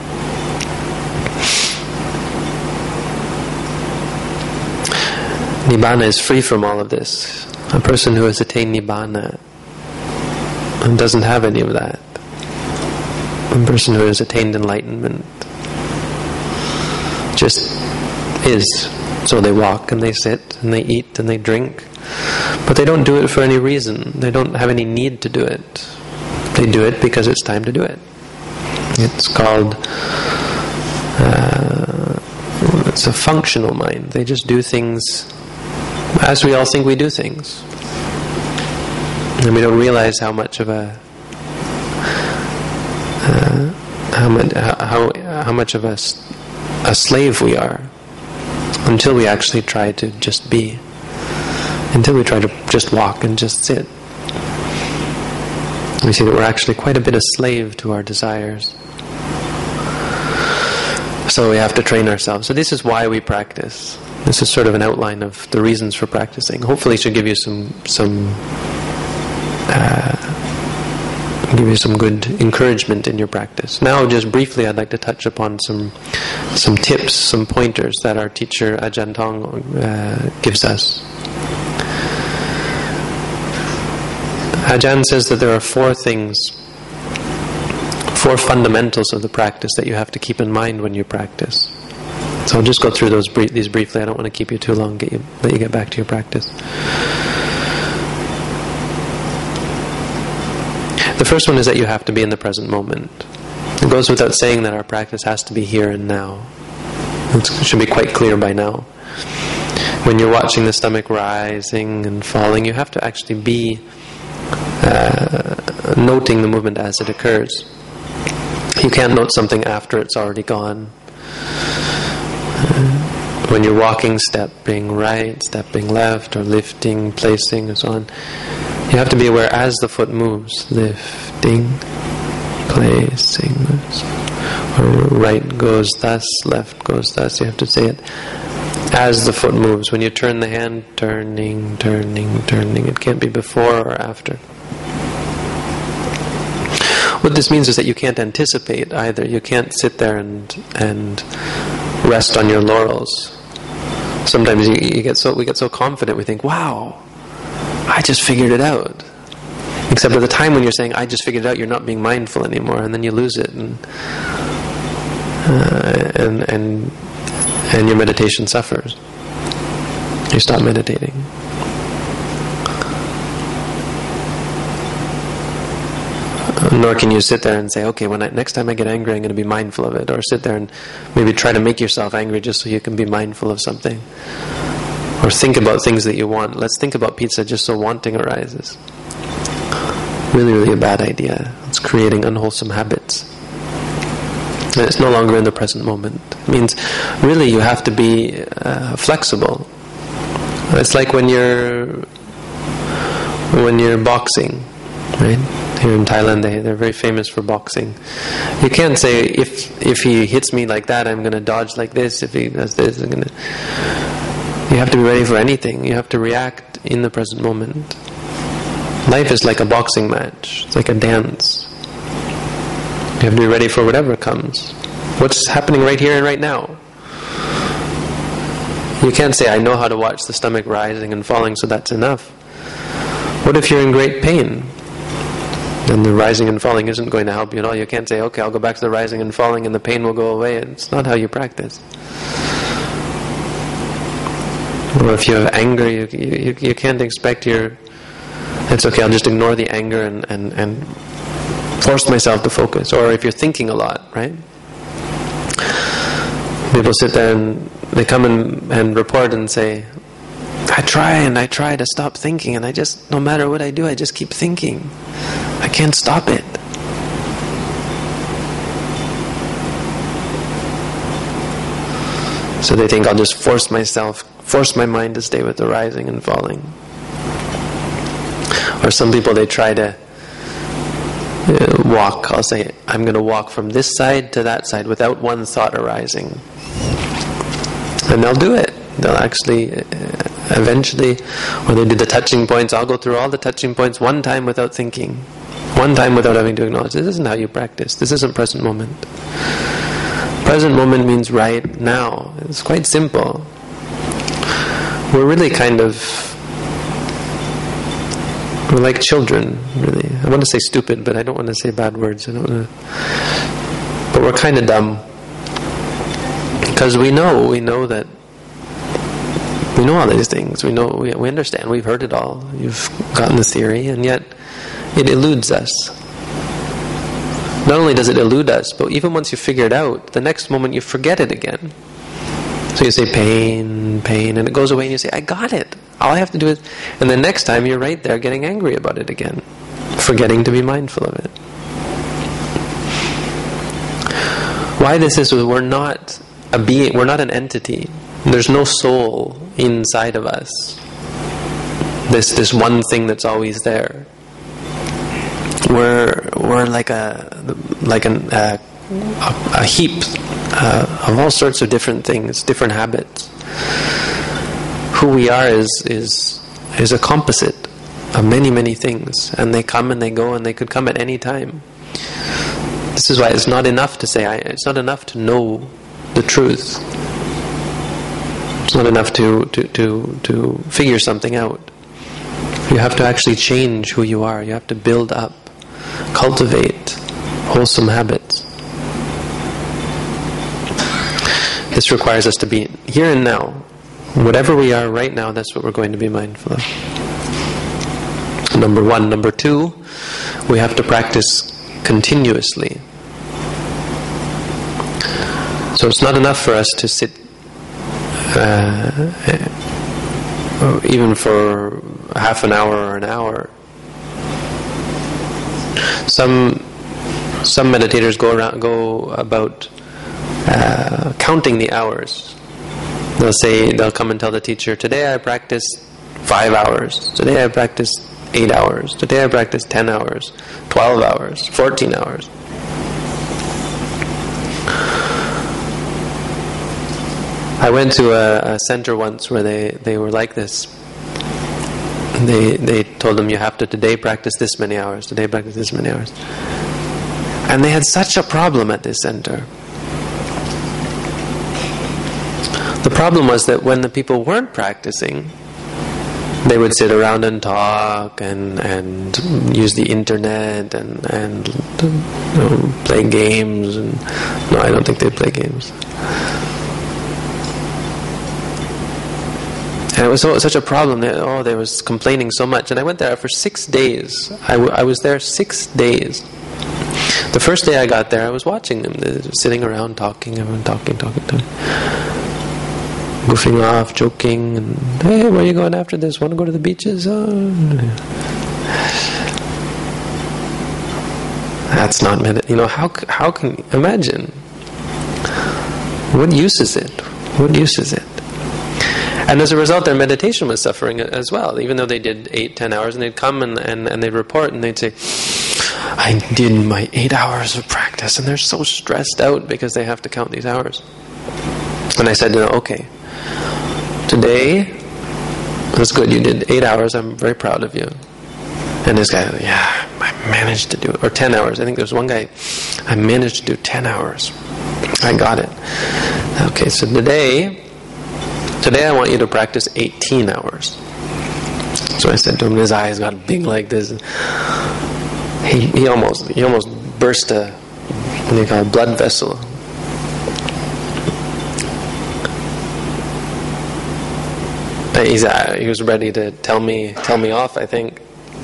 Nibbana is free from all of this. A person who has attained Nibbana and doesn't have any of that. A person who has attained enlightenment just is. So they walk and they sit and they eat and they drink, but they don't do it for any reason. They don't have any need to do it. They do it because it's time to do it. It's called it's a functional mind. They just do things as we all think we do things, and we don't realize how much of a how much of a slave we are until we actually try to just be, until we try to just walk and just sit. We see that we're actually quite a bit a slave to our desires. So we have to train ourselves. So this is why we practice. This is sort of an outline of the reasons for practicing. Hopefully it should give you some good encouragement in your practice. Now, just briefly, I'd like to touch upon some tips, some pointers that our teacher Ajahn Tong gives us. Ajahn says that there are four fundamentals of the practice that you have to keep in mind when you practice. So I'll just go through these briefly. I don't want to keep you too long. Let you get back to your practice. The first one is that you have to be in the present moment. It goes without saying that our practice has to be here and now. It should be quite clear by now. When you're watching the stomach rising and falling, you have to actually be noting the movement as it occurs. You can't note something after it's already gone. When you're walking, stepping right, stepping left, or lifting, placing, and so on, you have to be aware as the foot moves. Lifting, placing, or right goes thus, left goes thus. You have to say it as the foot moves. When you turn the hand, turning, turning, turning. It can't be before or after. What this means is that you can't anticipate either. You can't sit there and rest on your laurels. Sometimes we get so confident, we think, wow, I just figured it out. Except at the time when you're saying, I just figured it out, you're not being mindful anymore, and then you lose it, and your meditation suffers. You stop meditating. Nor can you sit there and say, okay, next time I get angry, I'm going to be mindful of it. Or sit there and maybe try to make yourself angry just so you can be mindful of something. Or think about things that you want. Let's think about pizza just so wanting arises. Really, really a bad idea. It's creating unwholesome habits. And it's no longer in the present moment. It means, really, you have to be flexible. It's like when you're boxing, right? Here in Thailand, they're very famous for boxing. You can't say, if he hits me like that, I'm going to dodge like this. If he does this, I'm going to... You have to be ready for anything. You have to react in the present moment. Life is like a boxing match. It's like a dance. You have to be ready for whatever comes. What's happening right here and right now? You can't say, I know how to watch the stomach rising and falling, so that's enough. What if you're in great pain? Then the rising and falling isn't going to help you at all. You can't say, okay, I'll go back to the rising and falling and the pain will go away. It's not how you practice. Or if you have anger, you can't expect it's okay, I'll just ignore the anger and force myself to focus. Or if you're thinking a lot, right? People sit there and they come and report and say, I try to stop thinking, and no matter what I do, I just keep thinking. I can't stop it. So they think I'll just force my mind to stay with the rising and falling. Or some people, they try to walk. I'll say, I'm going to walk from this side to that side without one thought arising. And they'll do it. They'll actually, eventually, or they do the touching points. I'll go through all the touching points one time without thinking. One time without having to acknowledge. This isn't how you practice. This isn't present moment. Present moment means right now. It's quite simple. We're really we're like children, really. I want to say stupid, but I don't want to say bad words. But we're kind of dumb. Because we know that we know all these things. We know, we understand. We've heard it all. You've gotten the theory, and yet it eludes us. Not only does it elude us, but even once you figure it out, the next moment you forget it again. So you say pain, pain, and it goes away, and you say, I got it. All I have to do is... And the next time you're right there getting angry about it again, forgetting to be mindful of it. Why this is, we're not a being, we're not an entity. There's no soul inside of us. This one thing that's always there. We're like a heap of all sorts of different things, different habits. Who we are is a composite of many things, and they come and they go, and they could come at any time. This is why it's not enough to say. It's not enough to know the truth. It's not enough to figure something out. You have to actually change who you are. You have to build up, cultivate wholesome habits. This requires us to be here and now. Whatever we are right now, that's what we're going to be mindful of. Number one. Number two, we have to practice continuously. So it's not enough for us to sit even for half an hour or an hour. Some meditators go about counting the hours. They'll come and tell the teacher, today I practiced 5 hours, today I practiced 8 hours, today I practiced 10 hours, 12 hours, 14 hours. I went to a center once where they were like this. They told them, you have to today practice this many hours, today practice this many hours. And they had such a problem at this center. The problem was that when the people weren't practicing, they would sit around and talk and use the internet and play games. No, I don't think they play games. And it was such a problem. They was complaining so much. And I went there for 6 days. I was there 6 days. The first day I got there, I was watching them. They were sitting around talking, talking. Goofing off, joking, and hey, where are you going after this? Want to go to the beaches? That's not how can you imagine? What use is it? What use is it? And as a result, their meditation was suffering as well. Even though they did 8-10 hours, and they'd come and they'd report, and they'd say, I did my 8 hours of practice, and they're so stressed out because they have to count these hours. And I said, okay, today, that's good, you did 8 hours, I'm very proud of you. And this guy, yeah, I managed to do it. Or 10 hours. I think there was one guy, I managed to do 10 hours. I got it. Okay, so today I want you to practice 18 hours. So I said to him, his eyes got big like this. He almost burst a blood vessel. He was ready to tell me off, I think.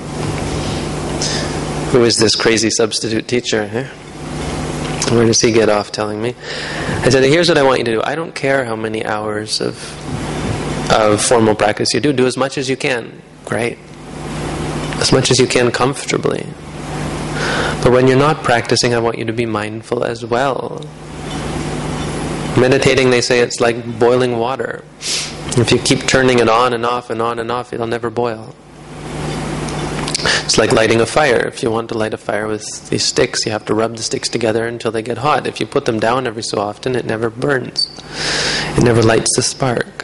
Who is this crazy substitute teacher? Where does he get off telling me? I said, here's what I want you to do. I don't care how many hours of formal practice you do. Do as much as you can. Great. As much as you can comfortably. But when you're not practicing, I want you to be mindful as well. Meditating, they say, it's like boiling water. If you keep turning it on and off and on and off, it'll never boil. It's like lighting a fire. If you want to light a fire with these sticks, you have to rub the sticks together until they get hot. If you put them down every so often, it never burns. It never lights the spark.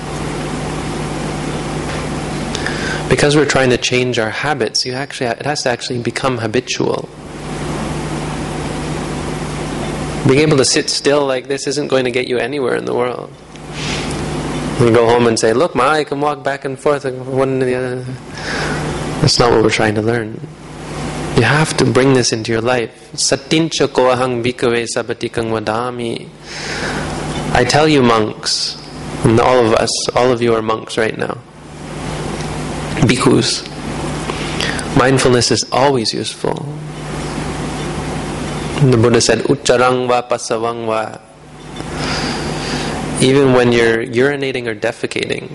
Because we're trying to change our habits, it has to actually become habitual. Being able to sit still like this isn't going to get you anywhere in the world. You go home and say, look, Ma, I can walk back and forth one to the other. That's not what we're trying to learn. You have to bring this into your life. Satincha koahang bhikkhave sabatikang vadami. I tell you, monks, and all of us, all of you are monks right now, bhikkhus, mindfulness is always useful. The Buddha said, Ucharang va pasavang va. Even when you're urinating or defecating.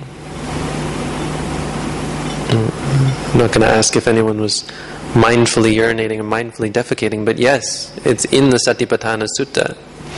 I'm not going to ask if anyone was mindfully urinating or mindfully defecating, but yes, it's in the Satipatthana Sutta.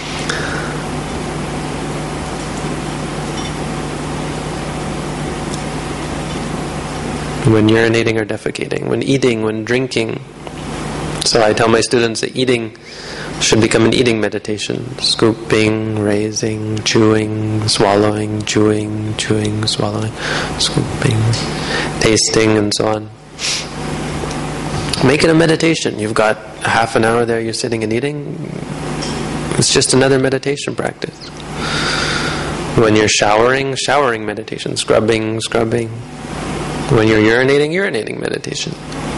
When urinating or defecating, when eating, when drinking. So I tell my students that eating should become an eating meditation. Scooping, raising, chewing, swallowing, chewing, swallowing, scooping, tasting, and so on. Make it a meditation. You've got half an hour there, you're sitting and eating. It's just another meditation practice. When you're showering, showering meditation. Scrubbing. When you're urinating meditation.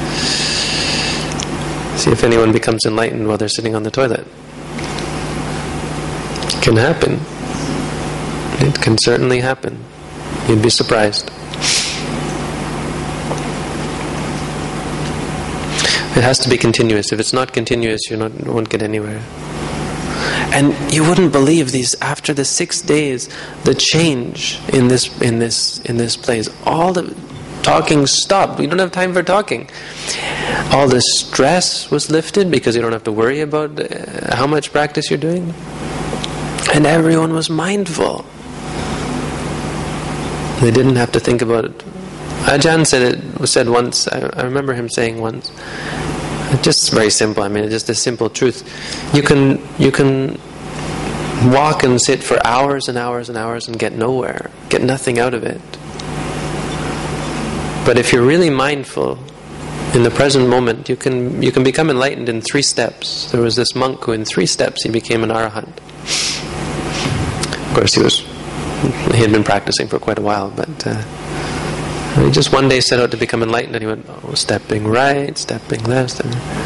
See if anyone becomes enlightened while they're sitting on the toilet. It can happen. It can certainly happen. You'd be surprised. It has to be continuous. If it's not continuous, you won't get anywhere. And you wouldn't believe these. After the 6 days, the change in this place. All the talking stopped. We don't have time for talking. All the stress was lifted because you don't have to worry about how much practice you're doing. And everyone was mindful. They didn't have to think about it. Ajahn said once, I remember him saying once, just very simple, just a simple truth. You can walk and sit for hours and hours and hours and get nowhere, get nothing out of it. But if you're really mindful in the present moment, you can become enlightened in 3 steps. There was this monk who in 3 steps he became an arahant. Of course he had been practicing for quite a while, but he just one day set out to become enlightened, and he went, stepping right, stepping left.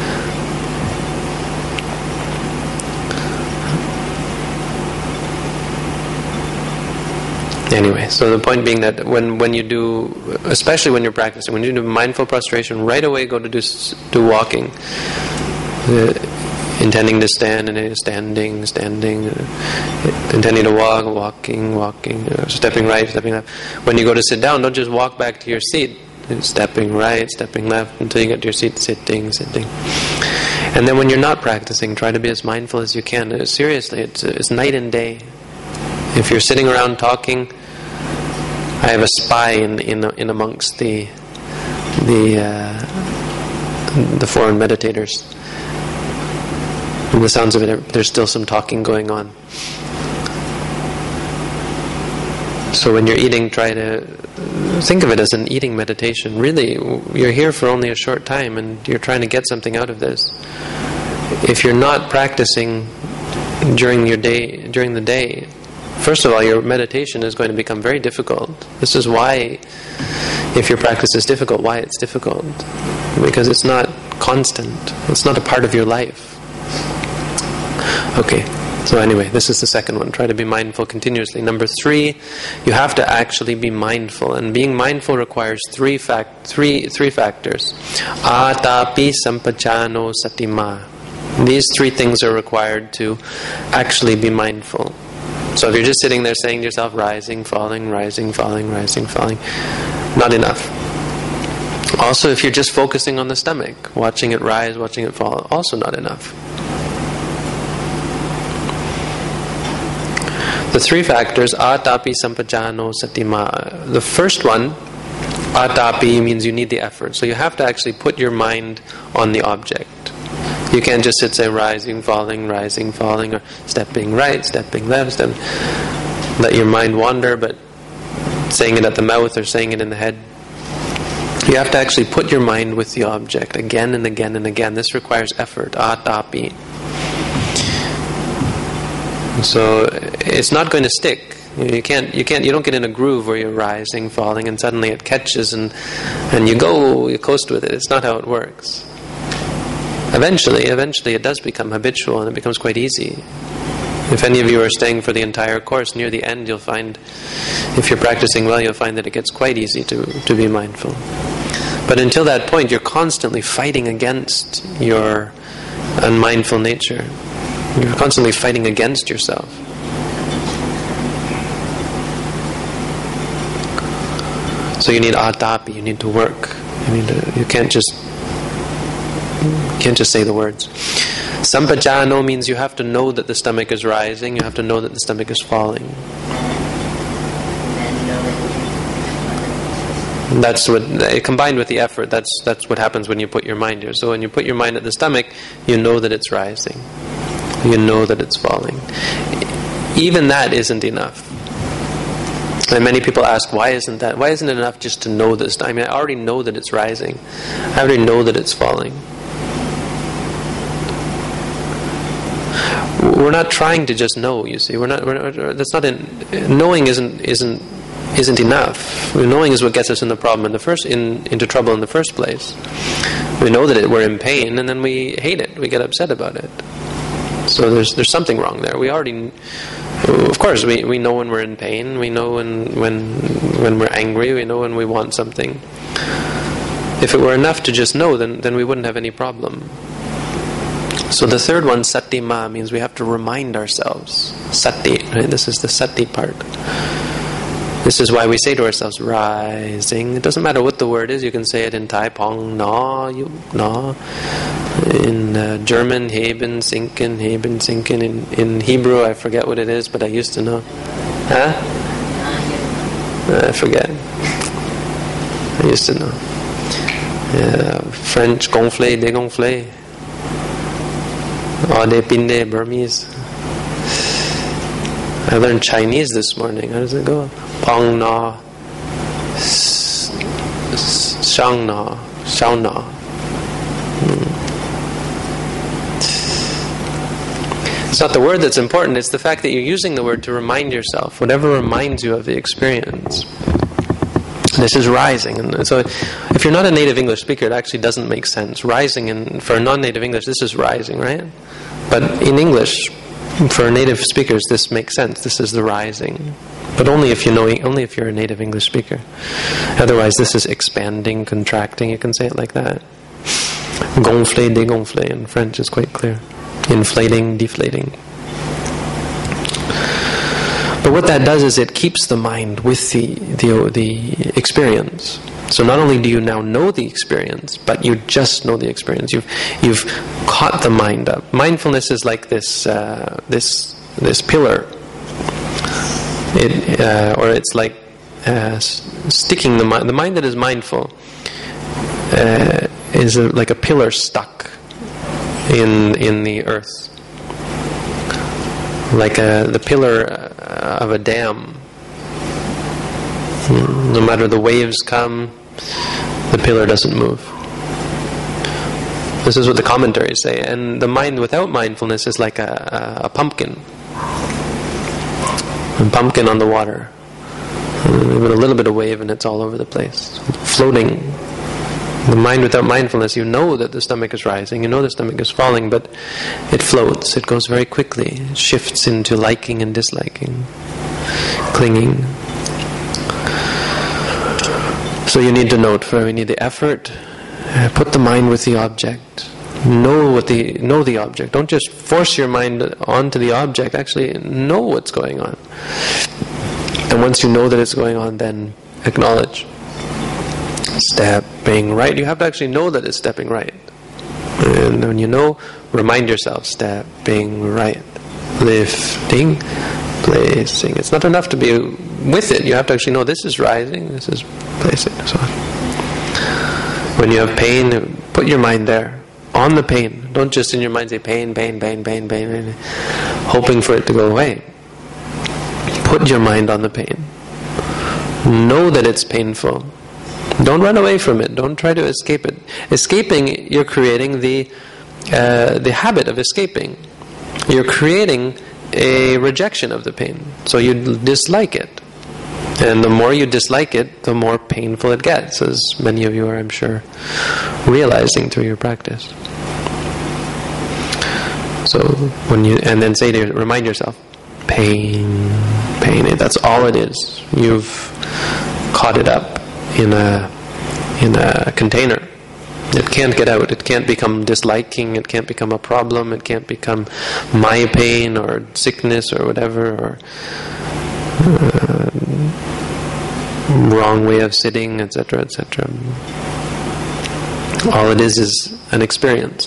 Anyway, so the point being that when you do, especially when you're practicing, when you do mindful prostration, right away go to do walking, intending to stand and standing, intending to walking, stepping right, stepping left. When you go to sit down, don't just walk back to your seat, stepping right, stepping left until you get to your seat, sitting. And then when you're not practicing, try to be as mindful as you can. Seriously, it's night and day. If you're sitting around talking, I have a spy in amongst the foreign meditators. From the sounds of it, there's still some talking going on. So when you're eating, try to think of it as an eating meditation. Really, you're here for only a short time, and you're trying to get something out of this. If you're not practicing during the day, first of all, your meditation is going to become very difficult. This is why, if your practice is difficult, why it's difficult. Because it's not constant. It's not a part of your life. Okay, so anyway, this is the second one. Try to be mindful continuously. Number 3, you have to actually be mindful. And being mindful requires three factors. Atapi sampajano satima. These 3 things are required to actually be mindful. So if you're just sitting there saying to yourself, rising, falling, rising, falling, rising, falling, not enough. Also, if you're just focusing on the stomach, watching it rise, watching it fall, also not enough. The 3 factors, atapi sampajano satima. The first one Atapi means you need the effort. So you have to actually put your mind on the object. You can't just sit, say, rising, falling, or stepping right, stepping left, let your mind wander, but saying it at the mouth or saying it in the head. You have to actually put your mind with the object again and again and again. This requires effort, atapi. So it's not going to stick. You don't get in a groove where you're rising, falling, and suddenly it catches and you coast with it. It's not how it works. Eventually it does become habitual and it becomes quite easy. If any of you are staying for the entire course, near the end you'll find, if you're practicing well, you'll find that it gets quite easy to be mindful. But until that point, you're constantly fighting against your unmindful nature. You're constantly fighting against yourself. So you need atapi, you need to work. You can't just say the words. Sampajano means you have to know that the stomach is rising, you have to know that the stomach is falling. That's what, combined with the effort, that's what happens when you put your mind here. So when you put your mind at the stomach, you know that it's rising. You know that it's falling. Even that isn't enough. And many people ask, why isn't it enough just to know this? I already know that it's rising. I already know that it's falling. We're not trying to just know, you see. Knowing isn't enough. Knowing is what gets us into trouble in the first place. We know that we're in pain, and then we hate it. We get upset about it. So there's something wrong there. Of course, we know when we're in pain. We know when we're angry. We know when we want something. If it were enough to just know, then we wouldn't have any problem. So the third one, satima, means we have to remind ourselves. Sati, right? This is the sati part. This is why we say to ourselves, rising. It doesn't matter what the word is. You can say it in Thai, pong, na, na. In German, heben, sinken. In Hebrew, I forget what it is, but I used to know. Huh? I forget. I used to know. French, gonflé, dégonflé. Ode, pinde, Burmese. I learned Chinese this morning. How does it go? Pong na, shang na, shao na. It's not the word that's important, it's the fact that you're using the word to remind yourself, whatever reminds you of the experience. This is rising. And so if you're not a native English speaker, it actually doesn't make sense. Rising, and for a non-native English, this is rising, right? But in English, for native speakers, this makes sense. This is the rising. But only if you're a native English speaker. Otherwise, this is expanding, contracting. You can say it like that. Gonflé, dégonflé in French is quite clear. Inflating, deflating. But what that does is it keeps the mind with the experience. So not only do you now know the experience, but you just know the experience. You've caught the mind up. Mindfulness is like this pillar. It's like sticking the mind. The mind that is mindful is like a pillar stuck in the earth, like the pillar of a dam. No matter the waves come, the pillar doesn't move. This is what the commentaries say. And the mind without mindfulness is like a pumpkin. A pumpkin on the water. Even a little bit of wave and it's all over the place. Floating. The mind without mindfulness, you know that the stomach is rising, you know the stomach is falling, but it floats. It goes very quickly. It shifts into liking and disliking. Clinging. So you need to note, we need the effort. Put the mind with the object. Know the object. Don't just force your mind onto the object. Actually, know what's going on. And once you know that it's going on, then acknowledge. Stepping right. You have to actually know that it's stepping right. And when you know, remind yourself, stepping right. Lifting, placing. It's not enough to be with it. You have to actually know this is rising, this is placing, and so on. When you have pain, put your mind there, on the pain. Don't just in your mind say pain, pain, pain, pain, pain, hoping for it to go away. Put your mind on the pain. Know that it's painful. Don't run away from it. Don't try to escape it. Escaping, you're creating the habit of escaping. You're creating a rejection of the pain. So you dislike it. And the more you dislike it, the more painful it gets, as many of you are, I'm sure, realizing through your practice. So when you, and then remind yourself, pain, pain, that's all it is. You've caught it up in a container. It can't get out. It can't become disliking. It can't become a problem. It can't become my pain or sickness or whatever, or wrong way of sitting, etc., etc. All it is an experience.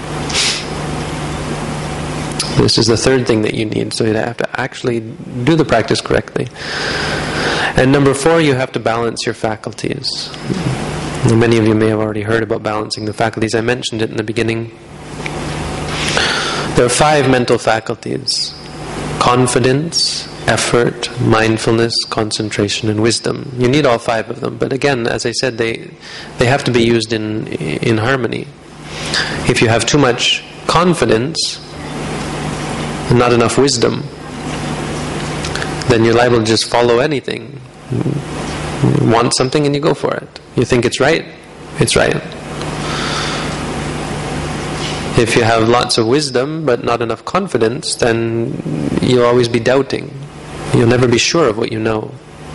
This is the third thing that you need. So you have to actually do the practice correctly. And number 4, you have to balance your faculties. Many of you may have already heard about balancing the faculties. I mentioned it in the beginning. There are 5 mental faculties: confidence, effort, mindfulness, concentration, and wisdom. You need all 5 of them. But again, as I said, they have to be used in harmony. If you have too much confidence and not enough wisdom, then you're liable to just follow anything. You want something and you go for it. You think it's right, it's right. If you have lots of wisdom but not enough confidence, then you'll always be doubting. You'll never be sure of what you know.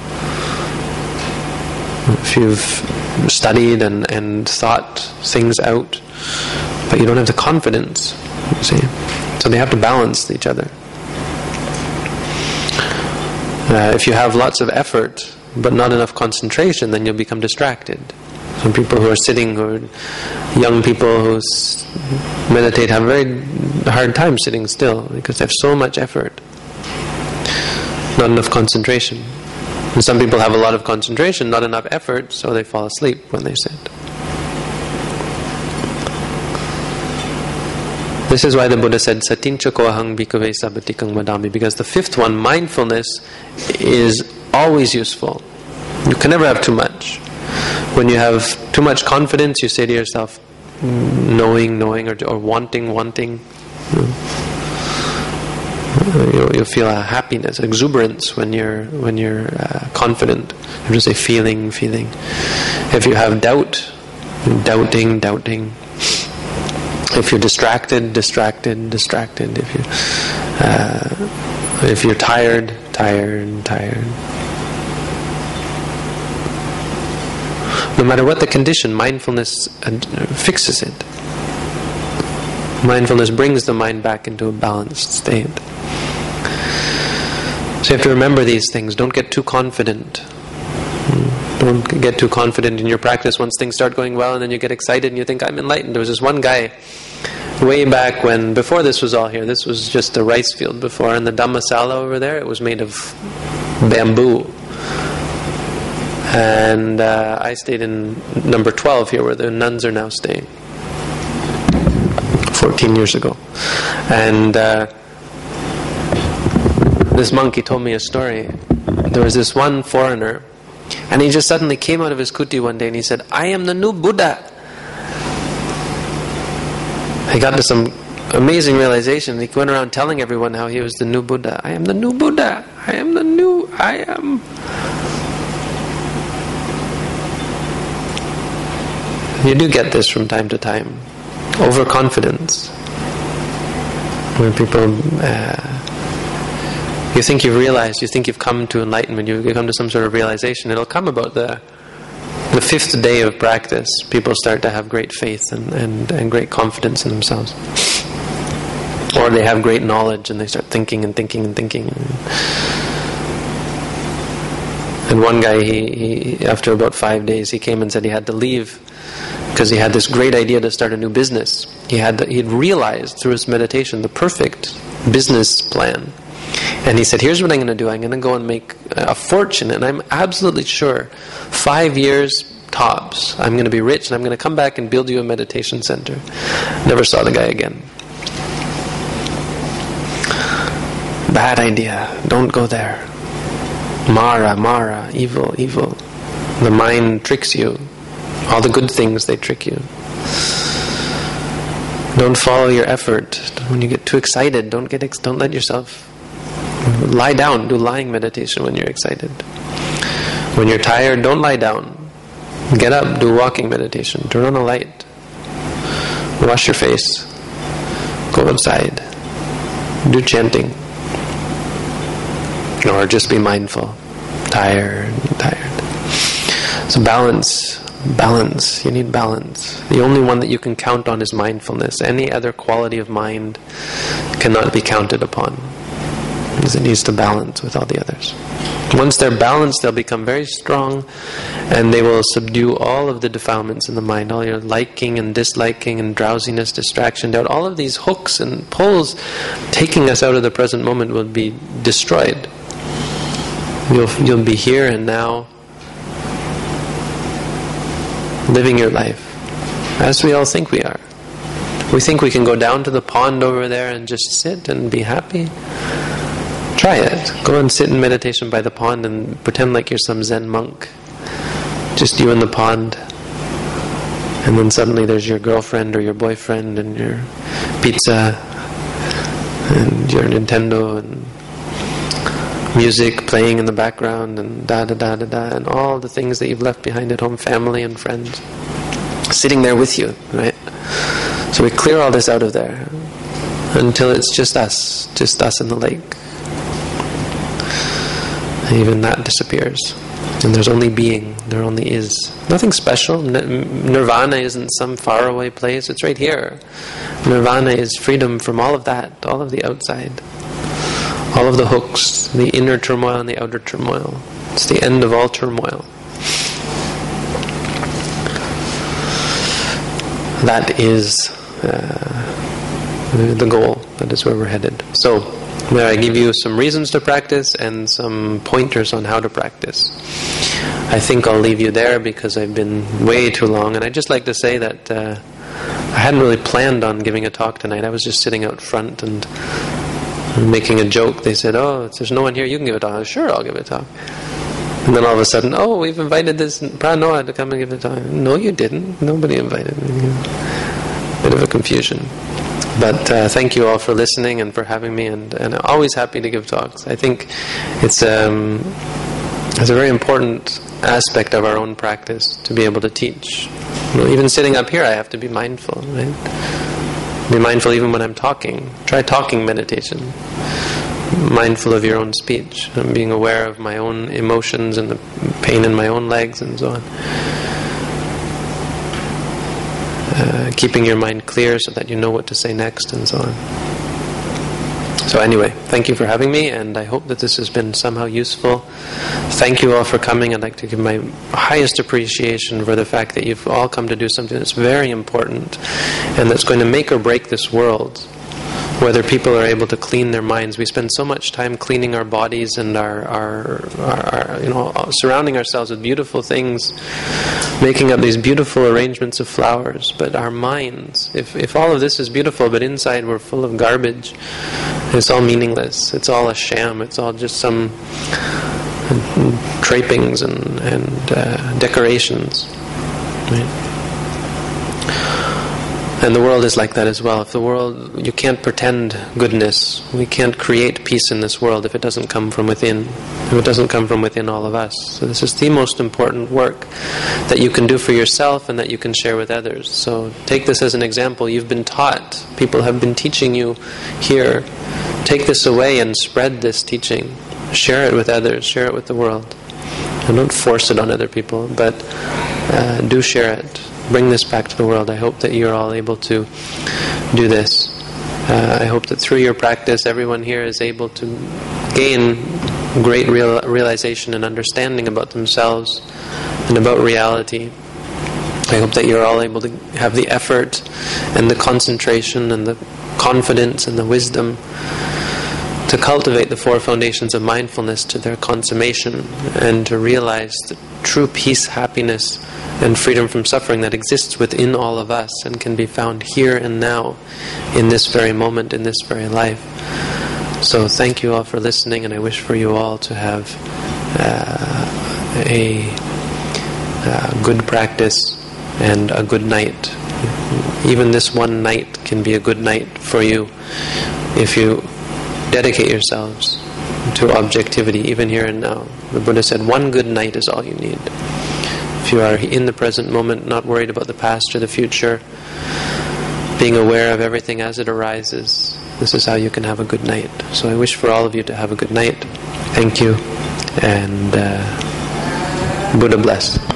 If you've studied and thought things out, but you don't have the confidence, you see. So they have to balance each other. If you have lots of effort but not enough concentration, then you'll become distracted. Some people who are sitting, or young people who meditate, have a very hard time sitting still because they have so much effort, not enough concentration. And some people have a lot of concentration, not enough effort, so they fall asleep when they sit. This is why the Buddha said, Satincha koahang bhikkhave sabbatikang vadami, because the 5th one, mindfulness, is always useful. You can never have too much. When you have too much confidence, you say to yourself, knowing, or wanting. You'll feel a happiness, exuberance when you're confident. You just say feeling. If you have doubt, doubting. If you're distracted. If you're tired. No matter what the condition, mindfulness fixes it. Mindfulness brings the mind back into a balanced state. So you have to remember these things. Don't get too confident. Don't get too confident in your practice. Once things start going well and then you get excited and you think, I'm enlightened. There was this one guy way back when, before this was all here, this was just a rice field before, and the Dhammasala over there, it was made of bamboo. And I stayed in number 12 here, where the nuns are now staying, 14 years ago. And this monk, he told me a story. There was this one foreigner, and he just suddenly came out of his kuti one day and he said, I am the new Buddha. He got to some amazing realization. He went around telling everyone how he was the new Buddha. I am the new Buddha. I am. You do get this from time to time. Overconfidence. When people, you think you've realized, you think you've come to enlightenment, you come to some sort of realization. It'll come about the 5th day of practice. People start to have great faith and great confidence in themselves. Or they have great knowledge and they start thinking. And one guy, he after about 5 days, he came and said he had to leave because he had this great idea to start a new business. He'd realized through his meditation the perfect business plan. And he said, here's what I'm going to do. I'm going to go and make a fortune. And I'm absolutely sure 5 years tops, I'm going to be rich, and I'm going to come back and build you a meditation center. Never saw the guy again. Bad idea. Don't go there. Mara, evil. The mind tricks you. All the good things, they trick you. Don't follow your effort. When you get too excited, don't let yourself lie down. Do lying meditation when you're excited. When you're tired, don't lie down. Get up, do walking meditation. Turn on a light. Wash your face. Go outside. Do chanting. Or just be mindful. Tired. So balance. You need balance. The only one that you can count on is mindfulness. Any other quality of mind cannot be counted upon, because it needs to balance with all the others. Once they're balanced, they'll become very strong, and they will subdue all of the defilements in the mind, all your liking and disliking and drowsiness, distraction, doubt. All of these hooks and pulls taking us out of the present moment will be destroyed. You'll be here and now, living your life as we all think we are. We think we can go down to the pond over there and just sit and be happy. Try it. Go and sit in meditation by the pond and pretend like you're some Zen monk. Just you in the pond. And then suddenly there's your girlfriend or your boyfriend and your pizza and your Nintendo and music playing in the background and da-da-da-da-da, and all the things that you've left behind at home, family and friends, sitting there with you, right? So we clear all this out of there until it's just us in the lake. And even that disappears. And there's only being, there only is. Nothing special. Nirvana isn't some faraway place, it's right here. Nirvana is freedom from all of that, all of the outside. All of the hooks, the inner turmoil and the outer turmoil. It's the end of all turmoil. That is the goal. That is where we're headed. So, may I give you some reasons to practice and some pointers on how to practice. I think I'll leave you there because I've been way too long. And I'd just like to say that I hadn't really planned on giving a talk tonight. I was just sitting out front and making a joke. They said, oh, if there's no one here, you can give a talk. Sure, I'll give a talk. And then all of a sudden, oh, we've invited this Pranoa to come and give a talk. No, you didn't. Nobody invited me. Bit of a confusion. But thank you all for listening and for having me, and I'm always happy to give talks. I think it's a very important aspect of our own practice to be able to teach. Even sitting up here, I have to be mindful, right? Be mindful even when I'm talking. Try talking meditation. Mindful of your own speech. I'm being aware of my own emotions and the pain in my own legs and so on. Keeping your mind clear so that you know what to say next and so on. So anyway, thank you for having me, and I hope that this has been somehow useful. Thank you all for coming. I'd like to give my highest appreciation for the fact that you've all come to do something that's very important and that's going to make or break this world. Whether people are able to clean their minds. We spend so much time cleaning our bodies and our surrounding ourselves with beautiful things, making up these beautiful arrangements of flowers. But our minds, if all of this is beautiful, but inside we're full of garbage, it's all meaningless. It's all a sham. It's all just some trappings and decorations. Right? And the world is like that as well. If the world, you can't pretend goodness. We can't create peace in this world if it doesn't come from within. If it doesn't come from within all of us. So this is the most important work that you can do for yourself and that you can share with others. So take this as an example. You've been taught. People have been teaching you here. Take this away and spread this teaching. Share it with others. Share it with the world. And don't force it on other people, but do share it. Bring this back to the world. I hope that you're all able to do this. I hope that through your practice, everyone here is able to gain great realization and understanding about themselves and about reality. I hope that you're all able to have the effort and the concentration and the confidence and the wisdom to cultivate the four foundations of mindfulness to their consummation, and to realize the true peace, happiness, and freedom from suffering that exists within all of us and can be found here and now, in this very moment, in this very life. So thank you all for listening, and I wish for you all to have a good practice and a good night. Even this one night can be a good night for you if you dedicate yourselves to objectivity, even here and now. The Buddha said one good night is all you need. If you are in the present moment, not worried about the past or the future, being aware of everything as it arises, this is how you can have a good night. So I wish for all of you to have a good night. Thank you, and Buddha bless.